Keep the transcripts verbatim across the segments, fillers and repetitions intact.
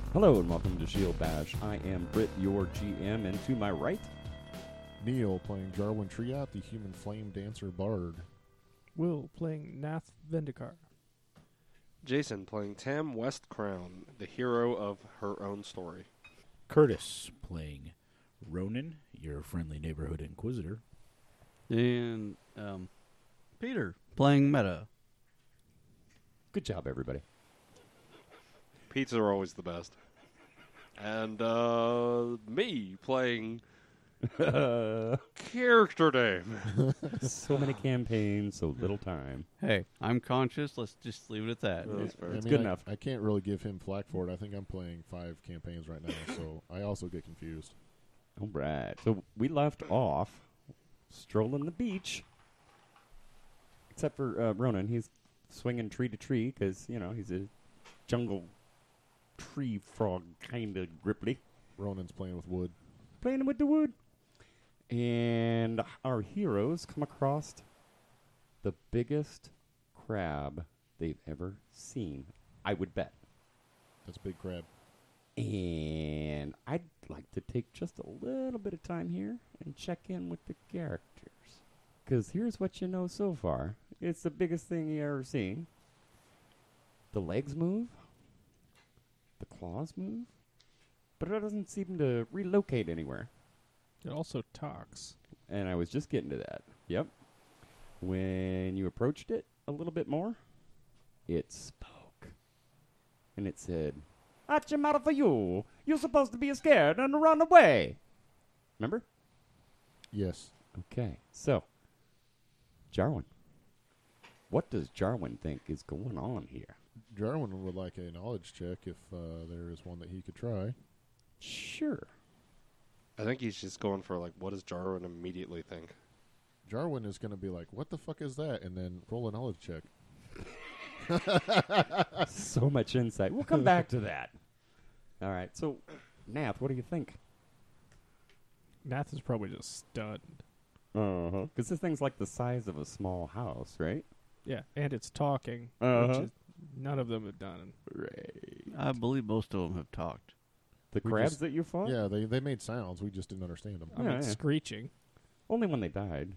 Hello and welcome to Shield Bash. I am Britt, your G M, and to my right, Neil playing Jarwin Triat, the human flame dancer bard. Will playing Nath Vendikar. Jason playing Tam West Crown, the hero of her own story. Curtis playing Ronan, your friendly neighborhood inquisitor. And um, Peter playing Meta. good job, everybody. Pete's are always the best. And uh, me playing character name. So many campaigns, so little time. Hey, I'm conscious. Let's just leave it at that. Yeah, that's fair. I It's mean, good I, enough. I can't really give him flack for it. I think I'm playing five campaigns right now, so I also get confused. All right. So we left off strolling the beach, except for uh, Ronan. He's swinging tree to tree because, you know, he's a jungle tree frog kind of gripply. Ronan's playing with wood. Playing with the wood. And our heroes come across the biggest crab they've ever seen, I would bet. That's a big crab. And I'd like to take just a little bit of time here and check in with the characters. Because here's what you know so far. It's the biggest thing you ever seen. The legs move. The claws move. But it doesn't seem to relocate anywhere. It also talks. And I was just getting to that. Yep. When you approached it a little bit more, it spoke. And it said, "What's the matter for you? You're supposed to be scared and run away." Remember? Yes. Okay. So, Jarwin. What does Jarwin think is going on here? Jarwin would like a knowledge check if uh, there is one that he could try. Sure. I think he's just going for, like, what does Jarwin immediately think? Jarwin is going to be like, what the fuck is that? And then roll a knowledge check. So much insight. We'll come back to that. All right. So, Nath, what do you think? Nath is probably just stunned. Uh-huh. Because this thing's like the size of a small house, right? Yeah, and it's talking, Uh-huh. which is, none of them have done. Right. I believe most of them have talked. The We crabs just- that you fought? Yeah, they, they made sounds. We just didn't understand them. I Yeah, mean, yeah. screeching. Only when they died.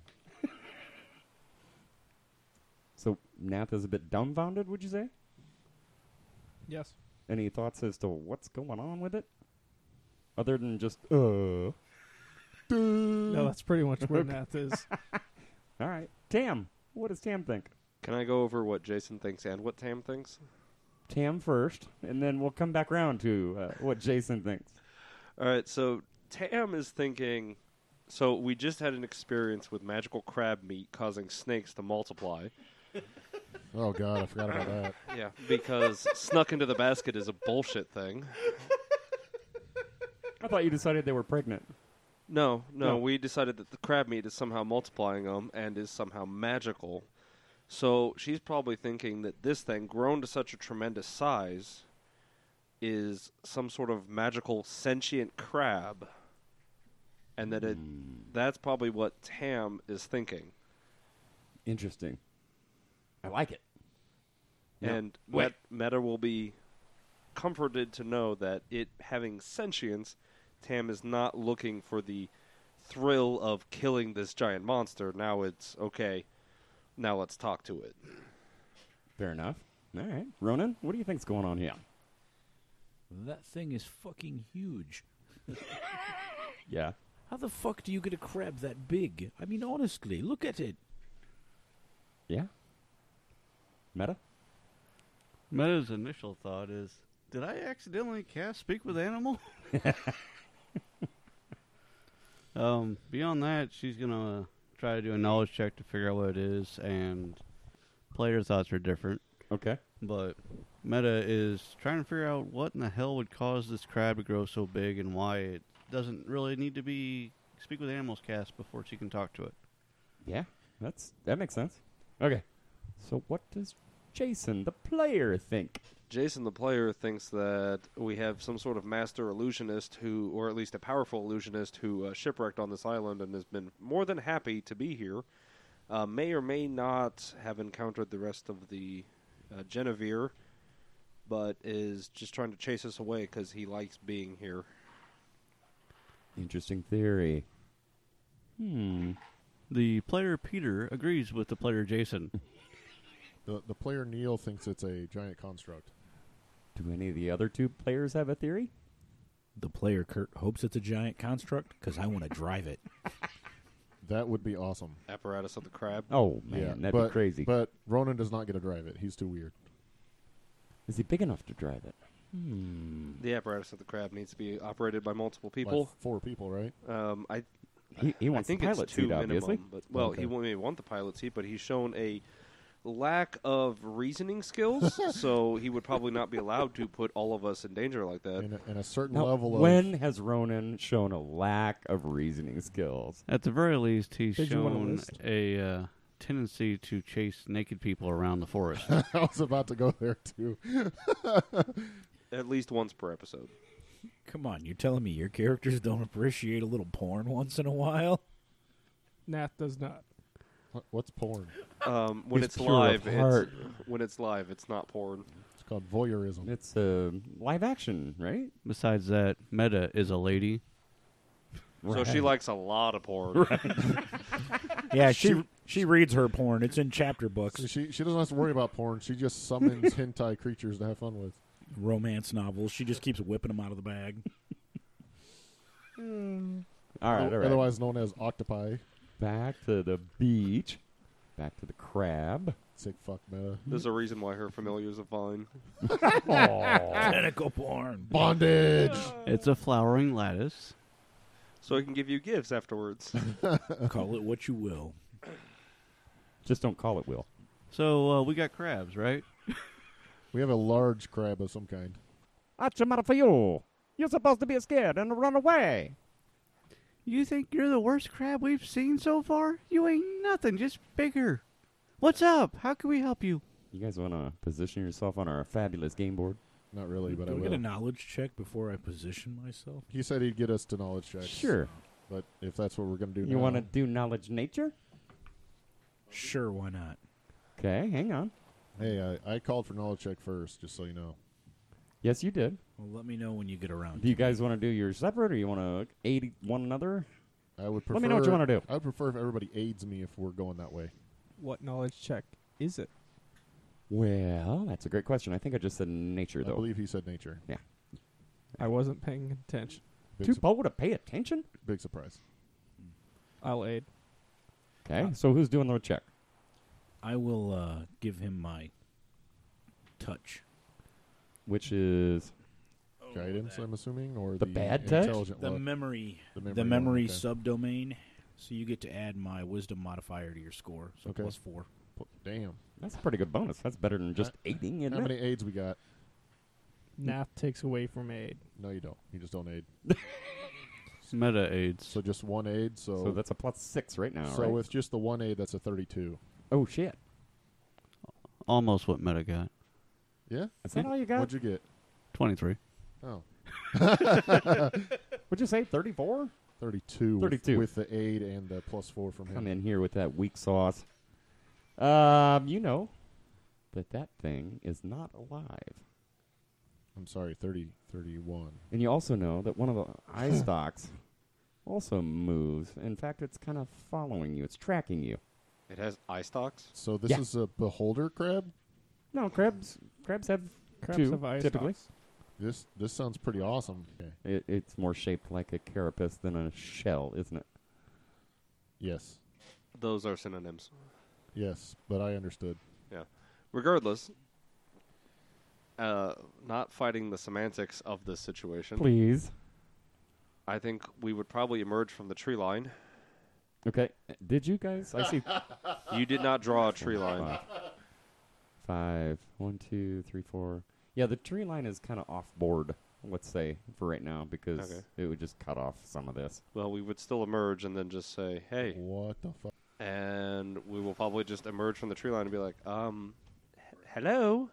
So, Nath is a bit dumbfounded, would you say? Yes. Any thoughts as to what's going on with it? Other than just, uh... No, that's pretty much where Nath is. All right. Tam. What does Tam think? Can I go over what Jason thinks and what Tam thinks? Tam first, and then we'll come back around to uh, what Jason thinks. All right, so Tam is thinking... So we just had an experience with magical crab meat causing snakes to multiply. Oh, God, I forgot about that. Yeah, because snuck into the basket is a bullshit thing. I thought you decided they were pregnant. No, no, No. we decided that the crab meat is somehow multiplying them and is somehow magical. So she's probably thinking that this thing, grown to such a tremendous size, is some sort of magical sentient crab. And that it that's probably what Tam is thinking. Interesting. I like it. Now, And wait. Met- Meta will be comforted to know that it having sentience, Tam is not looking for the thrill of killing this giant monster. Now it's, okay, now let's talk to it. Fair enough. All right. Ronan, what do you think's going on here? That thing is fucking huge. Yeah. How the fuck do you get a crab that big? I mean, honestly, look at it. Yeah? Meta? Meta's initial thought is, did I accidentally cast Speak with Animal? um, beyond that, she's going to try to do a knowledge check to figure out what it is, and player thoughts are different. Okay. But Meta is trying to figure out what in the hell would cause this crab to grow so big and why it doesn't really need to be Speak with Animals cast before she can talk to it. Yeah. That's that makes sense. Okay. So what does Jason, the player, think? Jason, the player, thinks that we have some sort of master illusionist who, or at least a powerful illusionist who uh, shipwrecked on this island and has been more than happy to be here. Uh, may or may not have encountered the rest of the uh, Genevieve but is just trying to chase us away because he likes being here. Interesting theory. Hmm. The player Peter agrees with the player Jason. The the player Neil thinks it's a giant construct. Do any of the other two players have a theory? The player Kurt hopes it's a giant construct because I want to drive it. That would be awesome. Apparatus of the crab. Oh, man, yeah, that'd but, be crazy. But Ronan does not get to drive it. He's too weird. Is he big enough to drive it? Hmm. The apparatus of the crab needs to be operated by multiple Like people. four people, right? Um, I He, he wants I think the pilot it's two seat, minimum, obviously. but well, Okay. he may want the pilot seat, but he's shown a lack of reasoning skills, so he would probably not be allowed to put all of us in danger like that. And a, and a certain Now, level of when has Ronan shown a lack of reasoning skills? At the very least, he's Did you want a shown list? a uh, tendency to chase naked people around the forest. I was about to go there too. At least once per episode. Come on, you're telling me your characters don't appreciate a little porn once in a while? Nath does not. What- What's porn? Um, when He's it's pure of live, heart. it's, when it's live, it's not porn. It's called voyeurism. It's uh, live action, right? Besides that, Meta is a lady. So she likes a lot of porn. Yeah, she she reads her porn. It's in chapter So books, she she doesn't have to worry about porn. She just summons hentai creatures to have fun with. romance novels. She just keeps whipping them out of the bag. All right, all right. Otherwise known as octopi. Back to the beach. Back to the crab. Sick fuck meta. There's a reason why her familiars are fine. Tentacle porn. Bondage. It's a flowering lattice. So I can give you gifts afterwards. Call it what you will. Just don't call it Will. So uh, we got crabs, right? We have a large crab of some kind. What's the matter for you? You're supposed to be scared and run away. You think you're the worst crab we've seen so far? You ain't nothing, just bigger. What's up? How can we help you? You guys want to position yourself on our fabulous game board? Not really, but Do I we will. get a knowledge check before I position myself? He said he'd get us to knowledge checks. Sure. But if that's what we're going to do You now, want to do knowledge nature? Sure, why not? Okay, hang on. Hey, I, I called for knowledge check first, just so you know. Yes, you did. Well, let me know when you get around. Do you guys want to do yours separate, or you want to aid one another? I would prefer. Let me know what you want to do. I would prefer if everybody aids me if we're going that way. What knowledge check is it? Well, that's a great question. I think I just said nature, I though. believe he said nature. I wasn't paying attention. Big, Too su- bold to pay attention? big surprise. I'll aid. Okay, so who's doing the check? I will uh, give him my touch. Which is Guidance, I'm assuming, or The the, bad touch? intelligent The look. memory, The the memory memory, one, okay. subdomain. So you get to add my wisdom modifier to your score. So Okay. plus four. Pl- Damn. that's a pretty good bonus. That's better than just aiding, isn't How it? many aids we got? Nath takes away from aid. No, you don't. You just don't aid. Meta aids. So just one aid. So So that's a plus six right now, so right? with just the one aid, that's a thirty-two. oh, shit. Almost what Meta got. Yeah. Is that all you got? What'd you get? twenty-three. Oh, Would you say thirty-four? thirty-two. with- thirty-two. with the aid and the plus four from him. Come in here with that weak sauce. Um, you know that that thing is not alive. I'm sorry, thirty, thirty-one. And you also know that one of the eye stalks also moves. In fact, it's kind of following you. It's tracking you. It has eye stalks. So this Yeah. is a beholder crab. No, crabs crabs have Crabs two, have eye typically. stalks. This this sounds pretty awesome. Okay. It, it's more shaped like a carapace than a shell, isn't it? Yes, Those are synonyms. yes, but I understood. Regardless, uh, not fighting the semantics of this situation, Please. I think we would probably emerge from the tree line. Okay. Did you guys? I see You did not draw a tree line. Five. Five. One, two, three, four. Yeah, the tree line is kind of off board, let's say, for right now, because Okay. it would just cut off some of this. Well, we would still emerge and then just say, hey. What the fuck? And we will probably just emerge from the tree line and be like, um, h- hello?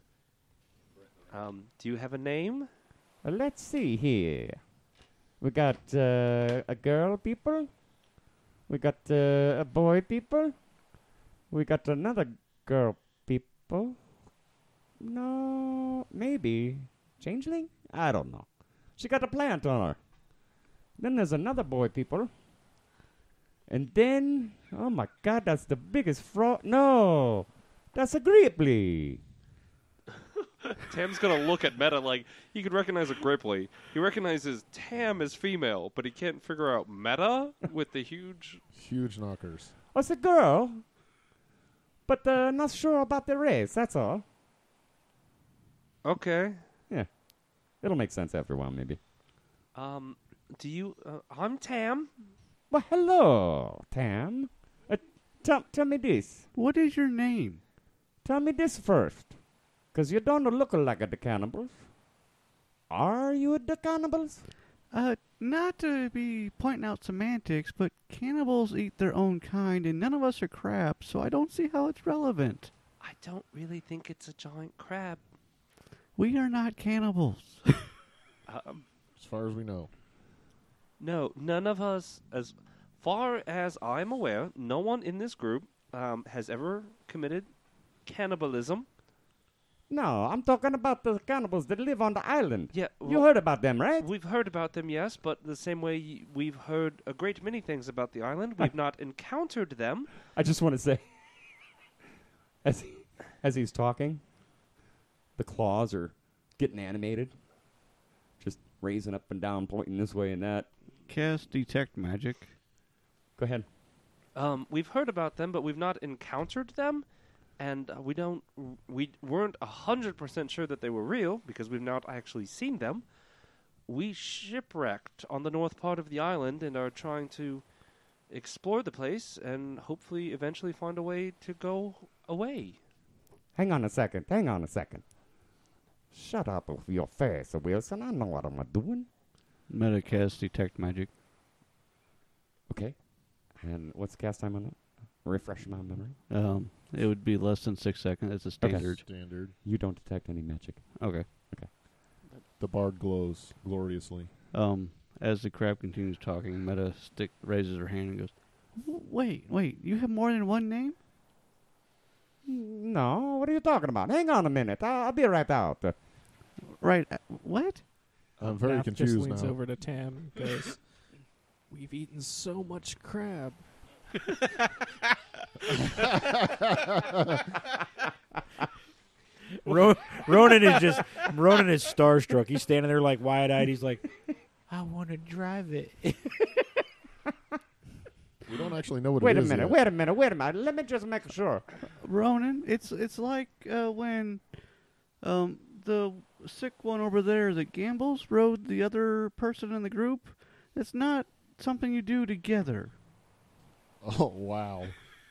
Um, do you have a name? Uh, let's see here. We got uh, a girl people. We got uh, a boy people. We got another girl people. No, maybe changeling? I don't know. She got a plant on her. Then there's another boy, people. And then, oh my God, that's the biggest fraud. No, that's a Gripply. Tam's gonna look at Meta like he could recognize a Gripply. He recognizes Tam as female, but he can't figure out Meta with the huge. Huge knockers. Oh, it's a girl, but uh, not sure about the race. That's all. Okay. Yeah, it'll make sense after a while, maybe. Um. Do you? Uh, I'm Tam. Well, hello, Tam. Uh, tell, tell me this. What is your name? Tell me this first. Because you don't look like a the cannibals. Are you the cannibals? Uh, not to be pointing out semantics, but cannibals eat their own kind, and none of us are crabs, so I don't see how it's relevant. I don't really think it's a giant crab. We are not cannibals. Um, As far as we know. no, none of us, as far as I'm aware, no one in this group um, has ever committed cannibalism. No, I'm talking about the cannibals that live on the island. Yeah, You well, heard about them, right? We've heard about them, yes, but the same way y- we've heard a great many things about the island, we've not encountered them. I just want to say, as he, as he's talking, the claws are getting animated, just raising up and down, pointing this way and that. Cast detect magic. Go ahead. Um, we've heard about them, but we've not encountered them, and uh, we don't, we weren't a hundred percent sure that they were real because we've not actually seen them. We shipwrecked on the north part of the island and are trying to explore the place and hopefully eventually find a way to go away. Hang on a second. Hang on a second. Shut up with your face, Wilson. I know what I'm doing. Meta cast detect magic. Okay. And what's the cast time on that? Refresh my memory. Um, it would be less than six seconds. It's a standard. Standard. You don't detect any magic. Okay. The bard glows gloriously. Um, as the crab continues talking, Meta stick raises her hand and goes, "W- "Wait, wait! You have more than one name?" No, what are you talking about? Hang on a minute. I'll, I'll be right out. Uh, Right. Uh, what? I'm very Nath just confused leans now. over to Tam and goes, "We've eaten so much crab." Ro- Ronan is just Ronan is starstruck. He's standing there like wide-eyed. He's like, "I want to drive it." We don't actually know what wait it a is minute. yet. Wait a minute. Wait a minute. Let me just make sure. Ronan, it's it's like uh, when um, the sick one over there that gambles rode the other person in the group. It's not something you do together. Oh, wow.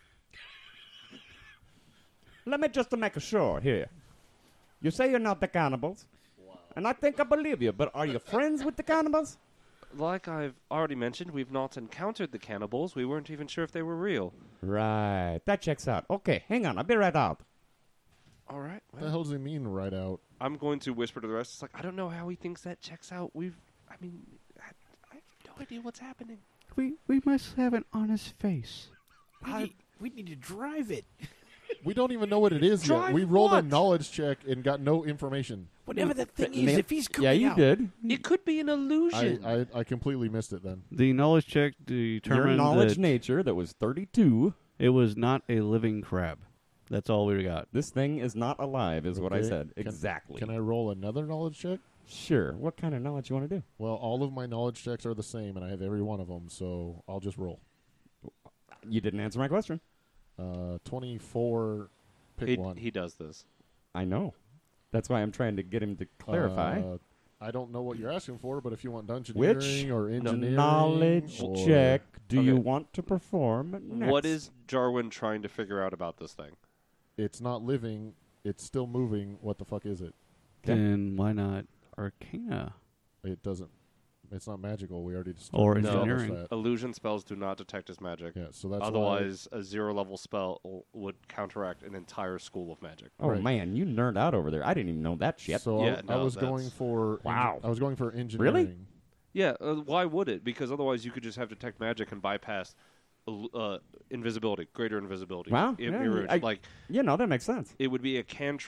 Let me just make sure here. You say you're not the cannibals. And I think I believe you, but are you friends with the cannibals? Like I've already mentioned, we've not encountered the cannibals. We weren't even sure if they were real. Right. That checks out. Okay, hang on. I'll be right out. All right. What the Well, hell does he mean right out? I'm going to whisper to the rest. It's like, I don't know how he thinks that checks out. We've, I mean, I, I have no idea what's happening. We we must have an honest face. We need, we need to drive it. We don't even know what it is yet. Drive We rolled what? a knowledge check and got no information. Whatever the thing Th- is, ma- if he's coming Yeah, you out, did. It could be an I, illusion. I, I completely missed it then. The knowledge check Your determined knowledge that nature, that was thirty-two. it was not a living crab. That's all we got. This thing is not alive, is what I Okay. said. Can- Exactly. Can I roll another knowledge check? Sure. What kind of knowledge you want to do? Well, all of my knowledge checks are the same, and I have every one of them, so I'll just roll. You didn't answer my question. Uh, twenty-four, pick he, one. he does this. I know. That's why I'm trying to get him to clarify. Uh, I don't know what you're asking for, but if you want dungeoneering Which or engineering, Knowledge or check do you Okay. want to perform next? What is Jarwin trying to figure out about this thing? It's not living. It's still moving. What the fuck is it? Okay. Then why not Arcana? It doesn't. It's not magical. We already just Or established engineering. that. Illusion spells do not detect as magic. Yeah, so that's Otherwise, a zero-level spell l- would counteract an entire school of magic. Oh Right. man, you nerd out over there. I didn't even know that why. shit. So Yeah, I, I no, was that's- going for. engi- Wow. I was going for engineering. Yeah, uh, why would it? Because otherwise you could just have detect magic and bypass il- uh, invisibility, greater invisibility. Wow, It yeah, mirrored- I- like, You know, that makes sense. it would be a cantrip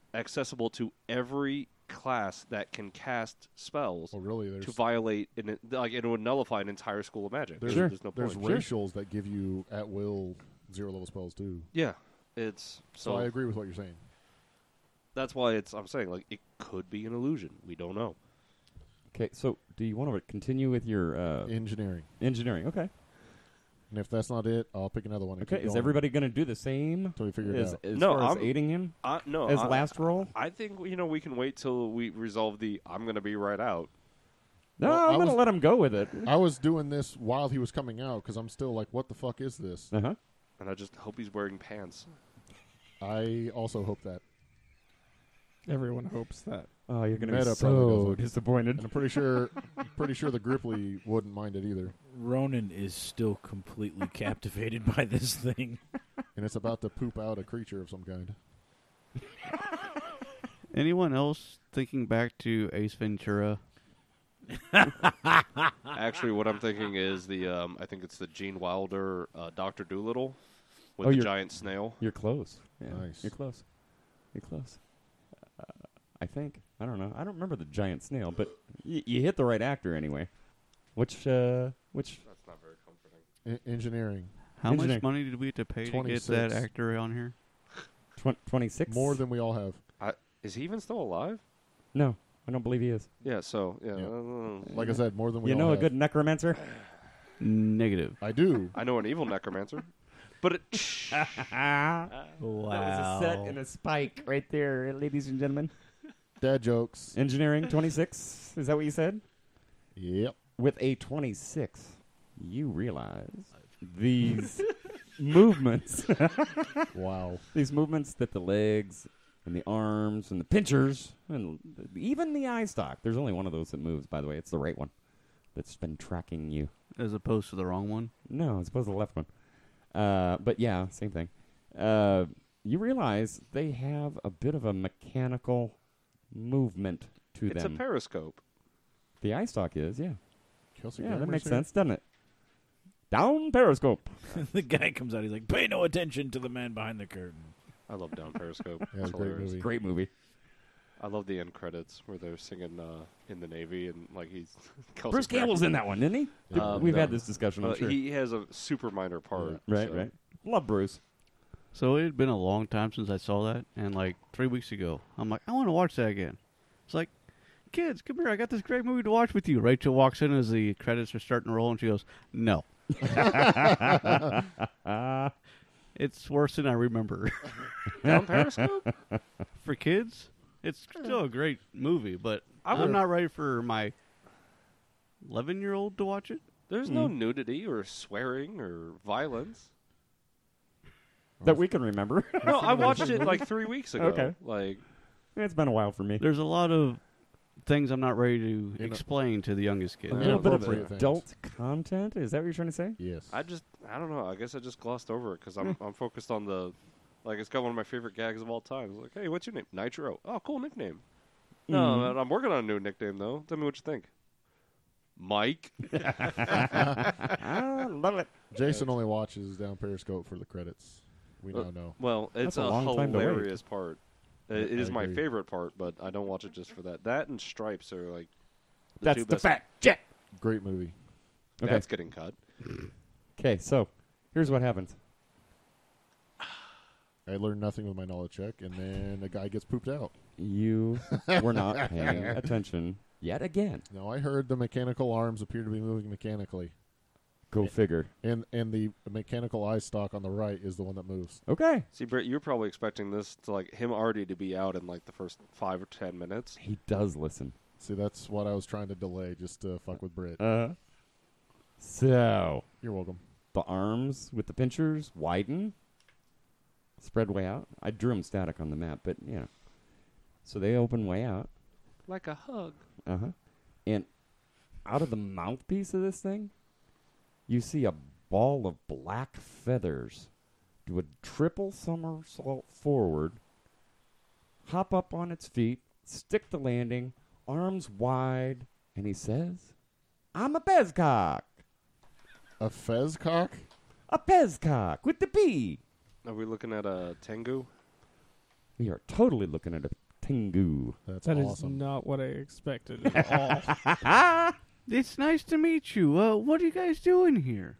accessible to every class that can cast spells Oh, really? There's to violate, an, like it would nullify an entire school of magic. there's, There's, there's no there's point. racials that give you at will zero level spells too. Yeah, it's So, so I agree with what you're saying. that's why it's. I'm saying like it could be an illusion. We don't know. Okay, so do you want to continue with your uh, Engineering. engineering? Okay. And if that's not it, I'll pick another one. and Okay, keep is going everybody going to do the same until we figure it as, out? as No, far as I'm- aiding him Uh, no, as I, last roll? I think you know we can wait till we resolve the. I'm going to be right out. No, Well, I I'm going to was- let him go with it. I was doing this while he was coming out because I'm still like, what the fuck is this? Uh huh. And I just hope he's wearing pants. I also hope that. Everyone hopes that. Oh, you're going to be Meta probably so doesn't. disappointed. And I'm pretty sure, pretty sure the Gripply wouldn't mind it either. Ronan is still completely captivated by this thing. And it's about to poop out a creature of some kind. Anyone else thinking back to Ace Ventura? Actually, what I'm thinking is the. Um, I think it's the Gene Wilder uh, Doctor Doolittle with Oh, the you're- giant snail. You're close. Yeah, Nice. You're close. You're close. Uh, I think. I don't know. I don't remember the giant snail, but y- you hit the right actor anyway. Which, uh, which, That's not very comforting. E- engineering. How Engineering. much money did we have to pay to get twenty-six. that actor on here? tw- twenty-six? More than we all have. Is he even still alive? No, I don't believe he is. Yeah. So yeah. Yeah. uh, Like I said, more than we You all know a have. good necromancer? Negative. I do. I know an evil necromancer, but it, That was a set and a spike right there, ladies and gentlemen. Dad jokes. Engineering twenty-six. Is that what you said? Yep. With a twenty-six, you realize these movements, Wow. these movements that the legs and the arms and the pinchers and even the eye stalk. There's only one of those that moves, by the way. It's the right one that's been tracking you. As opposed to the wrong one? No, it's supposed to the left one. Uh, but yeah, same thing. Uh, you realize they have a bit of a mechanical movement to it's them. a periscope. The eye stalk is, yeah. Kelsey Yeah, that Grammer's makes here? sense, doesn't it? Down periscope. The guy comes out. He's like, "Pay no attention to the man behind the curtain." I love Down Periscope. Yeah, It's it's a great hilarious. movie. Great movie. I love the end credits where they're singing uh, in the Navy and like he's Kelsey Bruce Grammer. Campbell's in that one, didn't he? Did- Um, We've no. had this discussion, I'm Uh, sure. He has a super minor part. right, so- right. Love Bruce. So it had been a long time since I saw that, and like three weeks ago, I'm like, I want to watch that again. It's like, kids, come here, I got this great movie to watch with you. Rachel walks in as the credits are starting to roll, and she goes, no. Uh, It's worse than I remember. Down Periscope? For kids, it's still a great movie, but I I'm would- not ready for my eleven-year-old to watch it. There's no nudity or swearing or violence. that we can remember. No, I watched it like three weeks ago. Okay. Like, It's been a while for me. There's a lot of things I'm not ready to You know- explain to the youngest kid. A Yeah, little bit of appropriate things. adult content. Is that what you're trying to say? Yes. I just, I don't know. I guess I just glossed over it because I'm, I'm focused on the, like, it's got one of my favorite gags of all time. It's like, hey, what's your name? Nitro. Oh, cool nickname. No, Mhm. man, I'm working on a new nickname though. Tell me what you think. Mike. I love it. Jason only watches down Periscope for the credits. We Uh, now know. Well, it's a a, long time to wait. hilarious part. Uh, I- it is I my agree. favorite part, but I don't watch it just for that. That and Stripes are like the That's two the best. fact check. Great movie. Okay. That's getting cut. Okay, so here's what happens. I learned nothing with my knowledge check, and then a guy gets pooped out. You were not paying attention yet again. Now I heard the mechanical arms appear to be moving mechanically, Go figure. and and the mechanical eye stalk on the right is the one that moves. Okay. See, Britt, you're probably expecting this to like him already to be out in like the first five or ten minutes. He does listen. See, that's what I was trying to delay, just to fuck with Britt. Uh. So You're welcome. the arms with the pinchers widen, spread way out. I drew them static on the map, but you know. So they open way out. Like a hug. Uh huh. And out of the mouthpiece of this thing, you see a ball of black feathers do a triple somersault forward, hop up on its feet, stick the landing, arms wide, and he says, I'm a bezcock. A fez cock? A bezcock with the B. Are we looking at a Tengu? We are totally looking at a Tengu. That's That is awesome. not what I expected at all. It's nice to meet you. Uh, what are you guys doing here?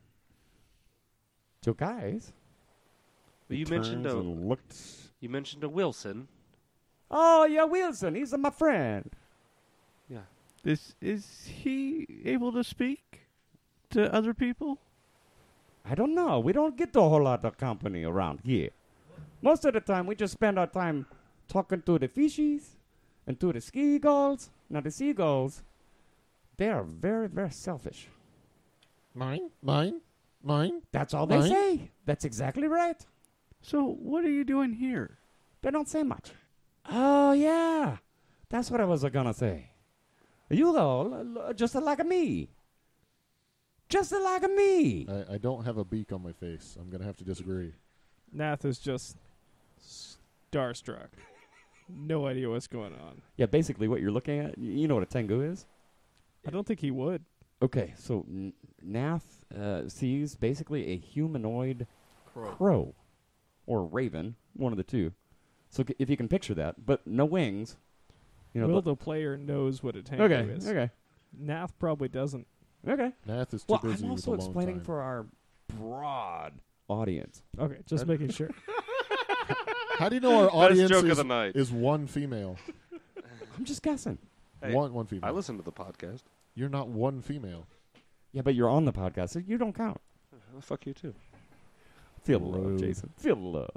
So, guys. Well, he you mentioned turns a- and looked. You mentioned a Wilson. Oh, yeah, Wilson. He's my friend. Yeah. Is is he able to speak to other people? I don't know. We don't get a whole lot of company around here. Most of the time, we just spend our time talking to the fishies and to the seagulls. Now, the seagulls, they are very, very selfish. Mine, mine, mine. That's all they Mine? say. That's exactly right. So what are you doing here? They don't say much. Oh, yeah. That's what I was going to say. You all, uh, just like me. Just like me. I, I don't have a beak on my face. I'm gonna have to disagree. Nath is just starstruck. No idea what's going on. Yeah, basically what you're looking at, y- you know what a Tengu is? I don't think he would. Okay, so N- Nath uh, sees basically a humanoid crow. Or raven, one of the two. So c- if you can picture that, but no wings. You know, Will the- the player knows what a tango okay, is. okay, Nath probably doesn't. okay. Nath is too Well, busy I'm with also alone explaining time. for our broad audience. Okay, just making sure. How do you know our Best audience joke of is, the night. is one female? I'm just guessing. Hey, one one female. I listen to the podcast. You're not one female. Yeah, but you're on the podcast, so you don't count. Well, fuck you too. Feel the love, Rude. Jason. Feel the love.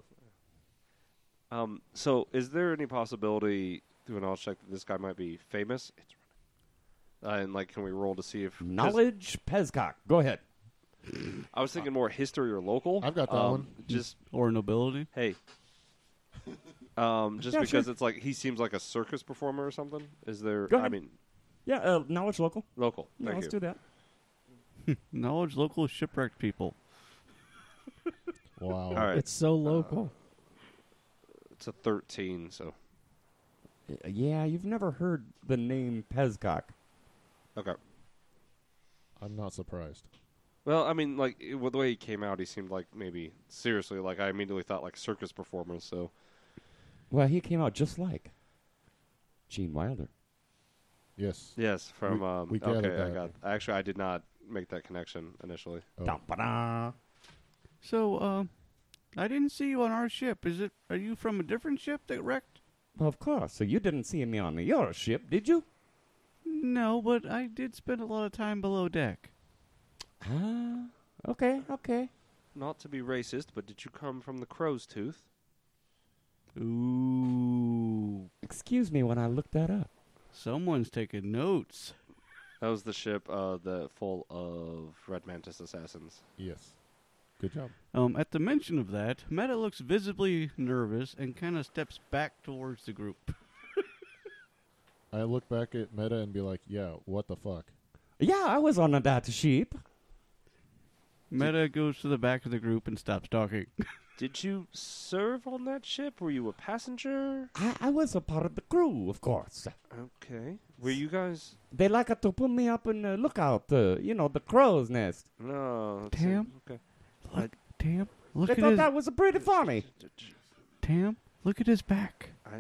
Um, so, is there any possibility through a knowledge check that this guy might be famous? It's running. Uh, and like, can we roll to see if 'cause Knowledge Pezcock. Go ahead. I was thinking more history or local. I've got that um, one. Just Or nobility? hey, um, just Yeah, because sure. it's like he seems like a circus performer or something. Is there? Go I ahead. mean, Yeah, uh, knowledge local. local. Yeah, Thank let's you. do that. Knowledge local shipwrecked people. Wow. All right, It's so local. it's a thirteen. So Uh, Yeah, you've never heard the name Pezcock. okay. I'm not surprised. Well, I mean, like it, with the way he came out, he seemed like maybe seriously. Like I immediately thought like circus performers. So Well, he came out just like Gene Wilder. Yes. yes, from We- um, we gathered okay, I that. got. Actually, I did not make that connection initially. Oh. Dum-ba-da. So, uh, I didn't see you on our ship. Is it? Are you from a different ship that wrecked? Well, of course. So you didn't see me on your ship, did you? No, but I did spend a lot of time below deck. Ah, okay, okay. Not to be racist, but did you come from the Crow's Tooth? Ooh, Excuse me when I look that up. someone's taking notes. That was the ship uh, the full of Red Mantis assassins. Yes. Good job. Um, at the mention of that, Meta looks visibly nervous and kind of steps back towards the group. I look back at Meta and be like, yeah, what the fuck? Yeah, I was on that ship. Meta goes to the back of the group and stops talking. Did you serve on that ship? Were you a passenger? I, I was a part of the crew, of course. Okay. Were you guys? They like to put me up in the lookout, uh, you know, the crow's nest. No. it's- Tam? Okay. Look, Tam, look they at thought his that was pretty funny. Tam. Look at his back. I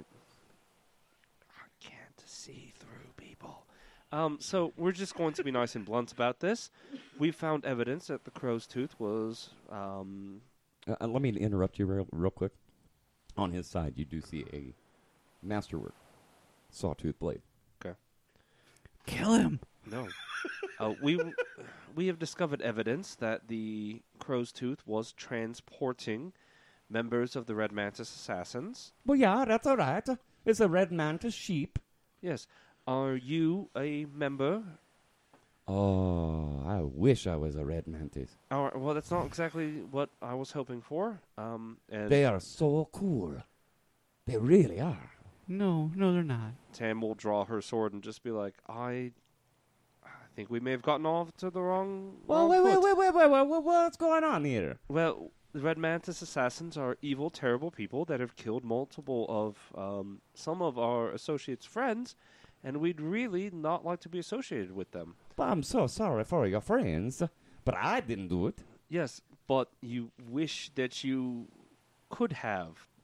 can't see through people. Um, so we're just going to be nice and blunt about this. We found evidence that the Crow's Tooth was. Um, Uh, uh, let me interrupt you real, real quick. On his side, you do see a masterwork sawtooth blade. Kill him. no. uh, we we have discovered evidence that the Crow's Tooth was transporting members of the Red Mantis assassins. Well, yeah, that's all right. It's a red mantis sheep. Yes. Are you a member? Oh, I wish I was a red mantis. Or, well, that's not exactly what I was hoping for. Um, and They are so cool. They really are. No, no, they're not. Tam will draw her sword and just be like, I, I think we may have gotten off to the wrong. Well, wrong wait, wait, foot." wait, wait, wait, wait, wait, what's going on here? Well, the Red Mantis assassins are evil, terrible people that have killed multiple of um, some of our associates' friends, and we'd really not like to be associated with them. Well, I'm so sorry for your friends, but I didn't do it. Yes, but you wish that you could have.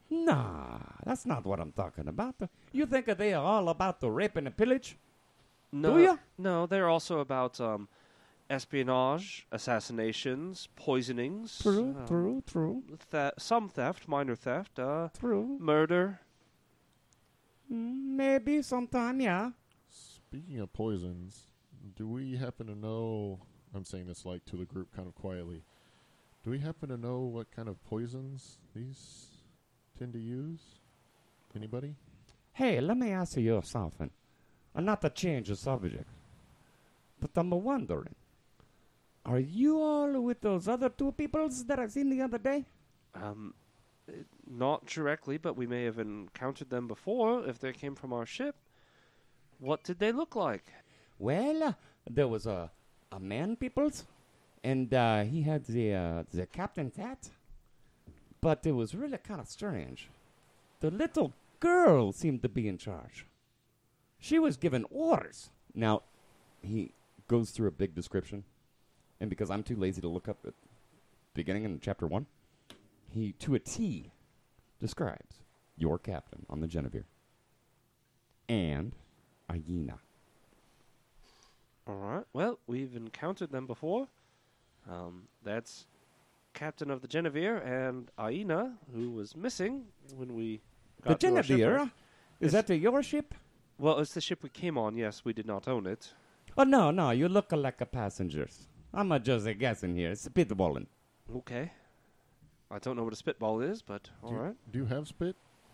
Nah, that's not what I'm talking about. You think that they are all about the rape and the pillage? No, Do ya? No, they're also about um, espionage, assassinations, poisonings. True, um, true, true, The- some theft, minor theft, uh, true. murder. Mm, maybe sometime, yeah. Speaking of poisons, do we happen to know? I'm saying this like to the group, kind of quietly. Do we happen to know what kind of poisons these tend to use? Anybody? Hey, let me ask you something. Uh, not to change the subject, but I'm wondering, are you all with those other two peoples that I seen the other day? Um, eh, not directly, but we may have encountered them before if they came from our ship. What did they look like? Well, uh, there was a a man peoples, and uh, he had the uh, the captain's hat, but it was really kind of strange. The little girl seemed to be in charge. She was given orders. Now, he goes through a big description, and because I'm too lazy to look up at beginning in chapter one, he to a T describes your captain on the Genevieve and Aina. All right. Well, we've encountered them before. Um, that's Captain of the Genevieve and Aina, who was missing when we The got to our Genevieve, shipwreck. is Is- that the, your ship? Well, it's the ship we came on. Yes, we did not own it. Oh, no, no, you look like a passengers. I'm a just a guessing here. It's spitballing. Okay. I don't know what a spitball is, but all do, right. do you have spit?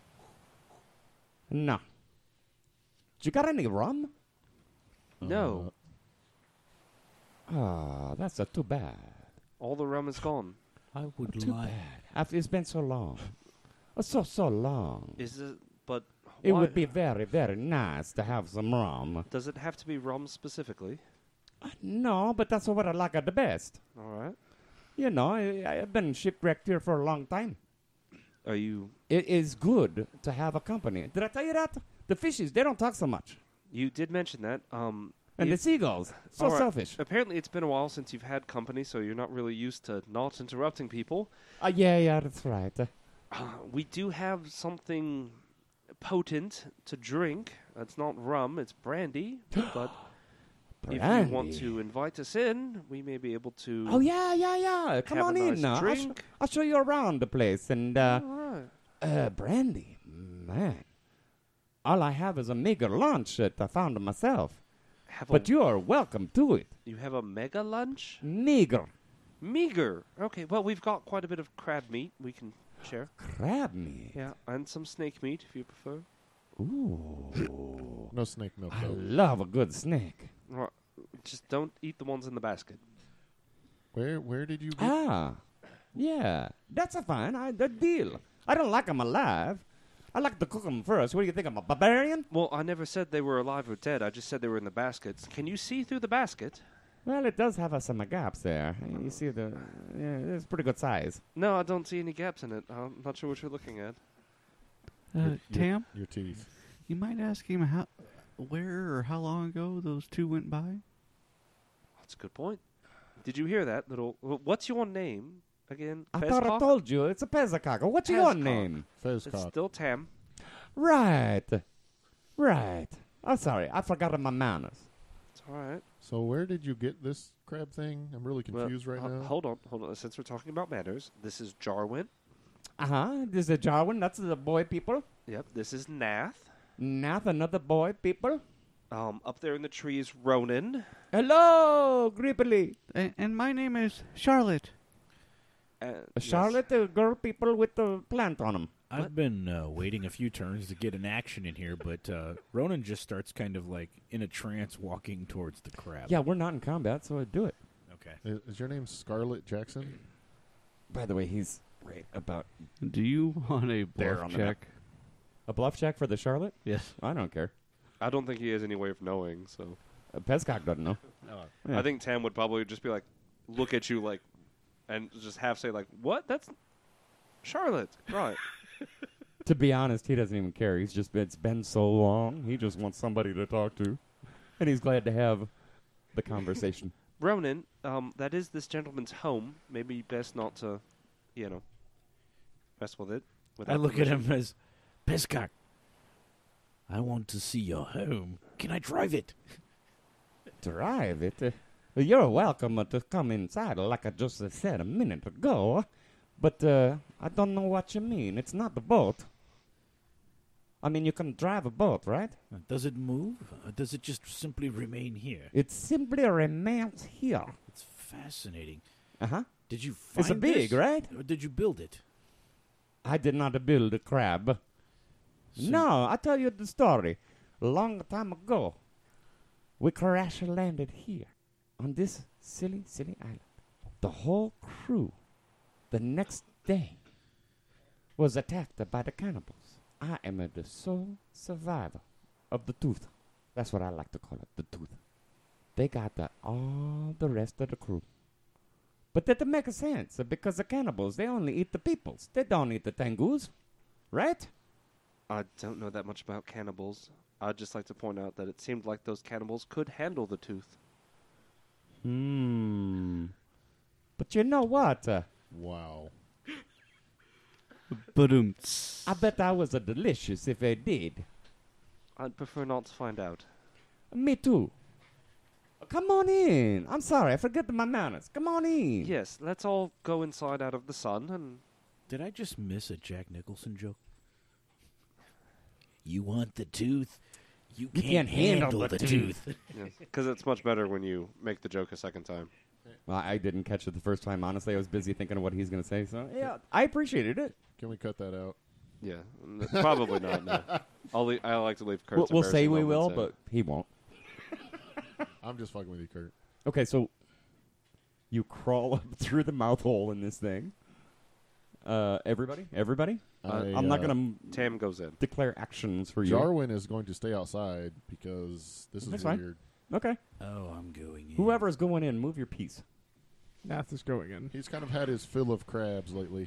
No. You got any rum? No. Ah, that's a too bad. All the rum is gone. I would Too like. bad. After it's been so long. Oh, so, so long. Is it? But It why- would be very, very nice to have some rum. Does it have to be rum specifically? Uh, No, but that's what I like at the best. All right. You know, I, I've been shipwrecked here for a long time. Are you? It is good to have a company. Did I tell you that? The fishes, they don't talk so much. You did mention that. Um. And you- the seagulls, so All right. selfish. Apparently, it's been a while since you've had company, so you're not really used to not interrupting people. Uh, yeah, yeah, that's right. Uh, Uh, we do have something potent to drink. It's not rum; it's brandy. But if you want brandy. to invite us in, we may be able to. Oh, yeah, yeah, yeah. Come have on a in nice now. I'll, sh- drink. I'll show you around the place. And, uh, All right. uh, brandy, man. All I have is a meager lunch that I found myself. Have But a, you are welcome to it. you have a mega lunch. Meager. Meager. Okay. Well, we've got quite a bit of crab meat we can share. Crab meat. Yeah, and some snake meat if you prefer. Ooh. No snake milk, I though. love a good snake. Right. Just don't eat the ones in the basket. Where where did you get? Ah, yeah. That's a fine. I, the deal. I don't like them alive. I like to cook them first. What do you think? I'm a barbarian? Well, I never said they were alive or dead. I just said they were in the baskets. Can you see through the basket? Well, it does have uh, some gaps there. You see the, yeah, it's pretty good size. No, I don't see any gaps in it. I'm not sure what you're looking at. Uh, Your- your- Tam, Your teeth. you might ask him how, where or how long ago those two went by. That's a good point. Did you hear that little? wh- What's your name again? I thought I Pezcock? told you. It's a Pezcock. What's your Pezcock. name? It's Fezcock. still Tam. Right. Right. I'm sorry. I forgot my manners. It's all right. So where did you get this crab thing? I'm really Well, confused right ho- now. Hold on, hold on. Since we're talking about manners, this is Jarwin. Uh-huh. This is Jarwin. That's the boy people. Yep. This is Nath. Nath, another boy people. Um, up there in the tree is Ronan. Hello, Grippily. And, and my name is Charlotte. Uh, yes. Charlotte, the girl people with the plant on them. I've What? been uh, waiting a few turns to get an action in here, but uh, Ronan just starts kind of like in a trance walking towards the crab. Yeah, we're not in combat, so I do it. Okay. Is, is your name Scarlett Jackson? By the way, he's right about Do you want a There bluff on the check? a bluff check for the Charlotte. Yes. I don't care. I don't think he has any way of knowing. So Uh, Pezcock doesn't know. Yeah. I think Tam would probably just be like, look at you like, and just half say like, "What? That's Charlotte, right?" To be honest, he doesn't even care. He's just it's been so long. He just wants somebody to talk to, and he's glad to have the conversation. Ronan, um, that is this gentleman's home. Maybe best not to, you know, mess with it. I look at him as, Peskar, I want to see your home. Can I drive it? Drive it? Uh, you're welcome uh, to come inside, like I just uh, said a minute ago. But uh, I don't know what you mean. It's not the boat. I mean, you can drive a boat, right? Uh, Does it move? Or does it just simply remain here? It simply remains here. It's fascinating. Uh-huh. Did you find It's a big, this, right? or did you build it? I did not build a crab. So- No, I tell you the story. A long time ago, we crash landed here on this silly, silly island. The whole crew, the next day, was attacked by the cannibals. I am uh, the sole survivor of the tooth. That's what I like to call it, the tooth. They got uh, all the rest of the crew. But that doesn't make sense, uh, because the cannibals, they only eat the peoples. They don't eat the tengus, right? I don't know that much about cannibals. I'd just like to point out that it seemed like those cannibals could handle the tooth. Hmm. But you know what? Uh, Wow. Ba-dum. I bet I was a delicious if they did. I'd prefer not to find out. Me too. Come on in. I'm sorry, I forget my manners. Come on in. Yes, let's all go inside out of the sun and... Did I just miss a Jack Nicholson joke? You want the tooth? You can't, can't handle handle, the the, tooth. tooth. Because it's much better when you make the joke a second time. Well, I didn't catch it the first time. Honestly, I was busy thinking of what he's going to say. So, yeah, I appreciated it. Can we cut that out? Yeah, n- probably not, no. I'll le- I like to leave Kurt's We'll, we'll say we embarrassing will, moments but he won't. I'm just fucking with you, Kurt. Okay, so you crawl up through the mouth hole in this thing. Uh, everybody? Everybody? Uh, I'm not uh, going in. to Tam goes in. declare actions for you. Jarwin is going to stay outside because this is That's fine. weird. Okay. Oh, I'm going in. Whoever's going in, move your piece. Nath is going in. He's kind of had his fill of crabs lately.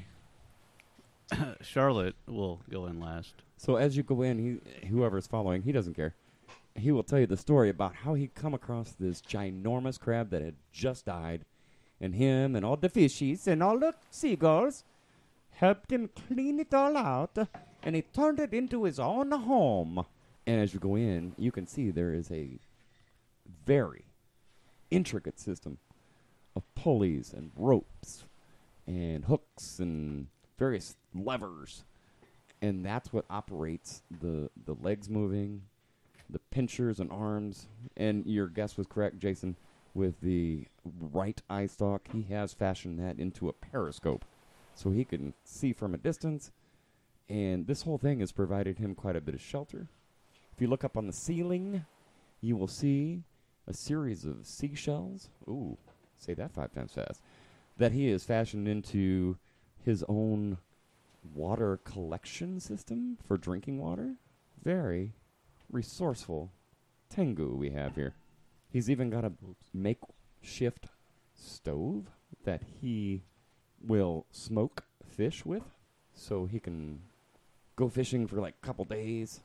Charlotte will go in last. So as you go in, he, whoever's following, he doesn't care. He will tell you the story about how he come across this ginormous crab that had just died, and him and all the fishies and all the seagulls helped him clean it all out, and he turned it into his own home. And as you go in, you can see there is a very intricate system of pulleys and ropes and hooks and various levers. And that's what operates the, the legs moving, the pinchers and arms. And your guess was correct, Jason. With the right eye stalk, he has fashioned that into a periscope. So he can see from a distance. And this whole thing has provided him quite a bit of shelter. If you look up on the ceiling, you will see a series of seashells. Ooh, say that five times fast. That he has fashioned into his own water collection system for drinking water. Very resourceful Tengu we have here. He's even got a makeshift stove that he will smoke fish with, so he can go fishing for like a couple days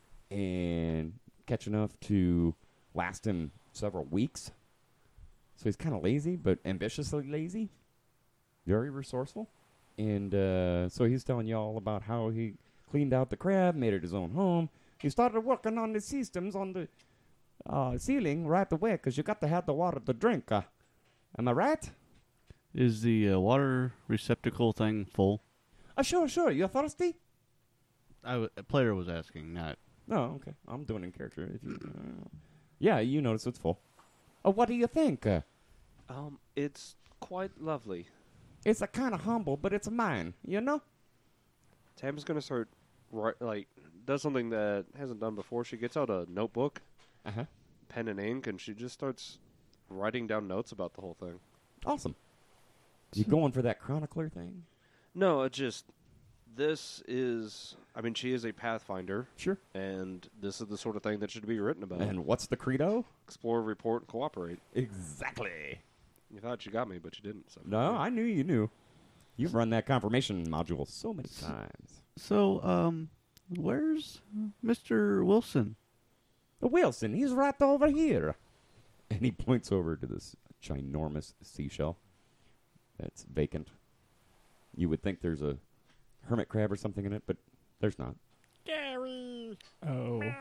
and catch enough to last him several weeks. So he's kind of lazy, but ambitiously lazy. Very resourceful. And uh, so he's telling you all about how he cleaned out the crab, made it his own home. He started working on the systems on the uh, ceiling right away, because you got to have the water to drink. Uh, am I right? Is the uh, water receptacle thing full? Uh, sure, sure. You're thirsty? I w- a player was asking, not. Oh, okay. I'm doing it in character. If you, uh, yeah, you notice it's full. Uh, what do you think? Uh, Um, it's quite lovely. it's a kind of humble, but it's mine, you know? Tam's gonna start, ri- like, does something that hasn't done before. She gets out a notebook, Uh-huh. pen and ink, and she just starts writing down notes about the whole thing. Awesome. You going for that chronicler thing? No, it just, this is, I mean, she is a pathfinder, Sure. and this is the sort of thing that should be written about. And what's the credo? Explore, report, and cooperate. Exactly. You thought you got me, but you didn't. So. No, I knew you knew. You've run that confirmation module so many times. So, um, where's Mister Wilson? Uh, Wilson, he's right over here. And he points over to this ginormous seashell that's vacant. You would think there's a hermit crab or something in it, but there's not. Oh.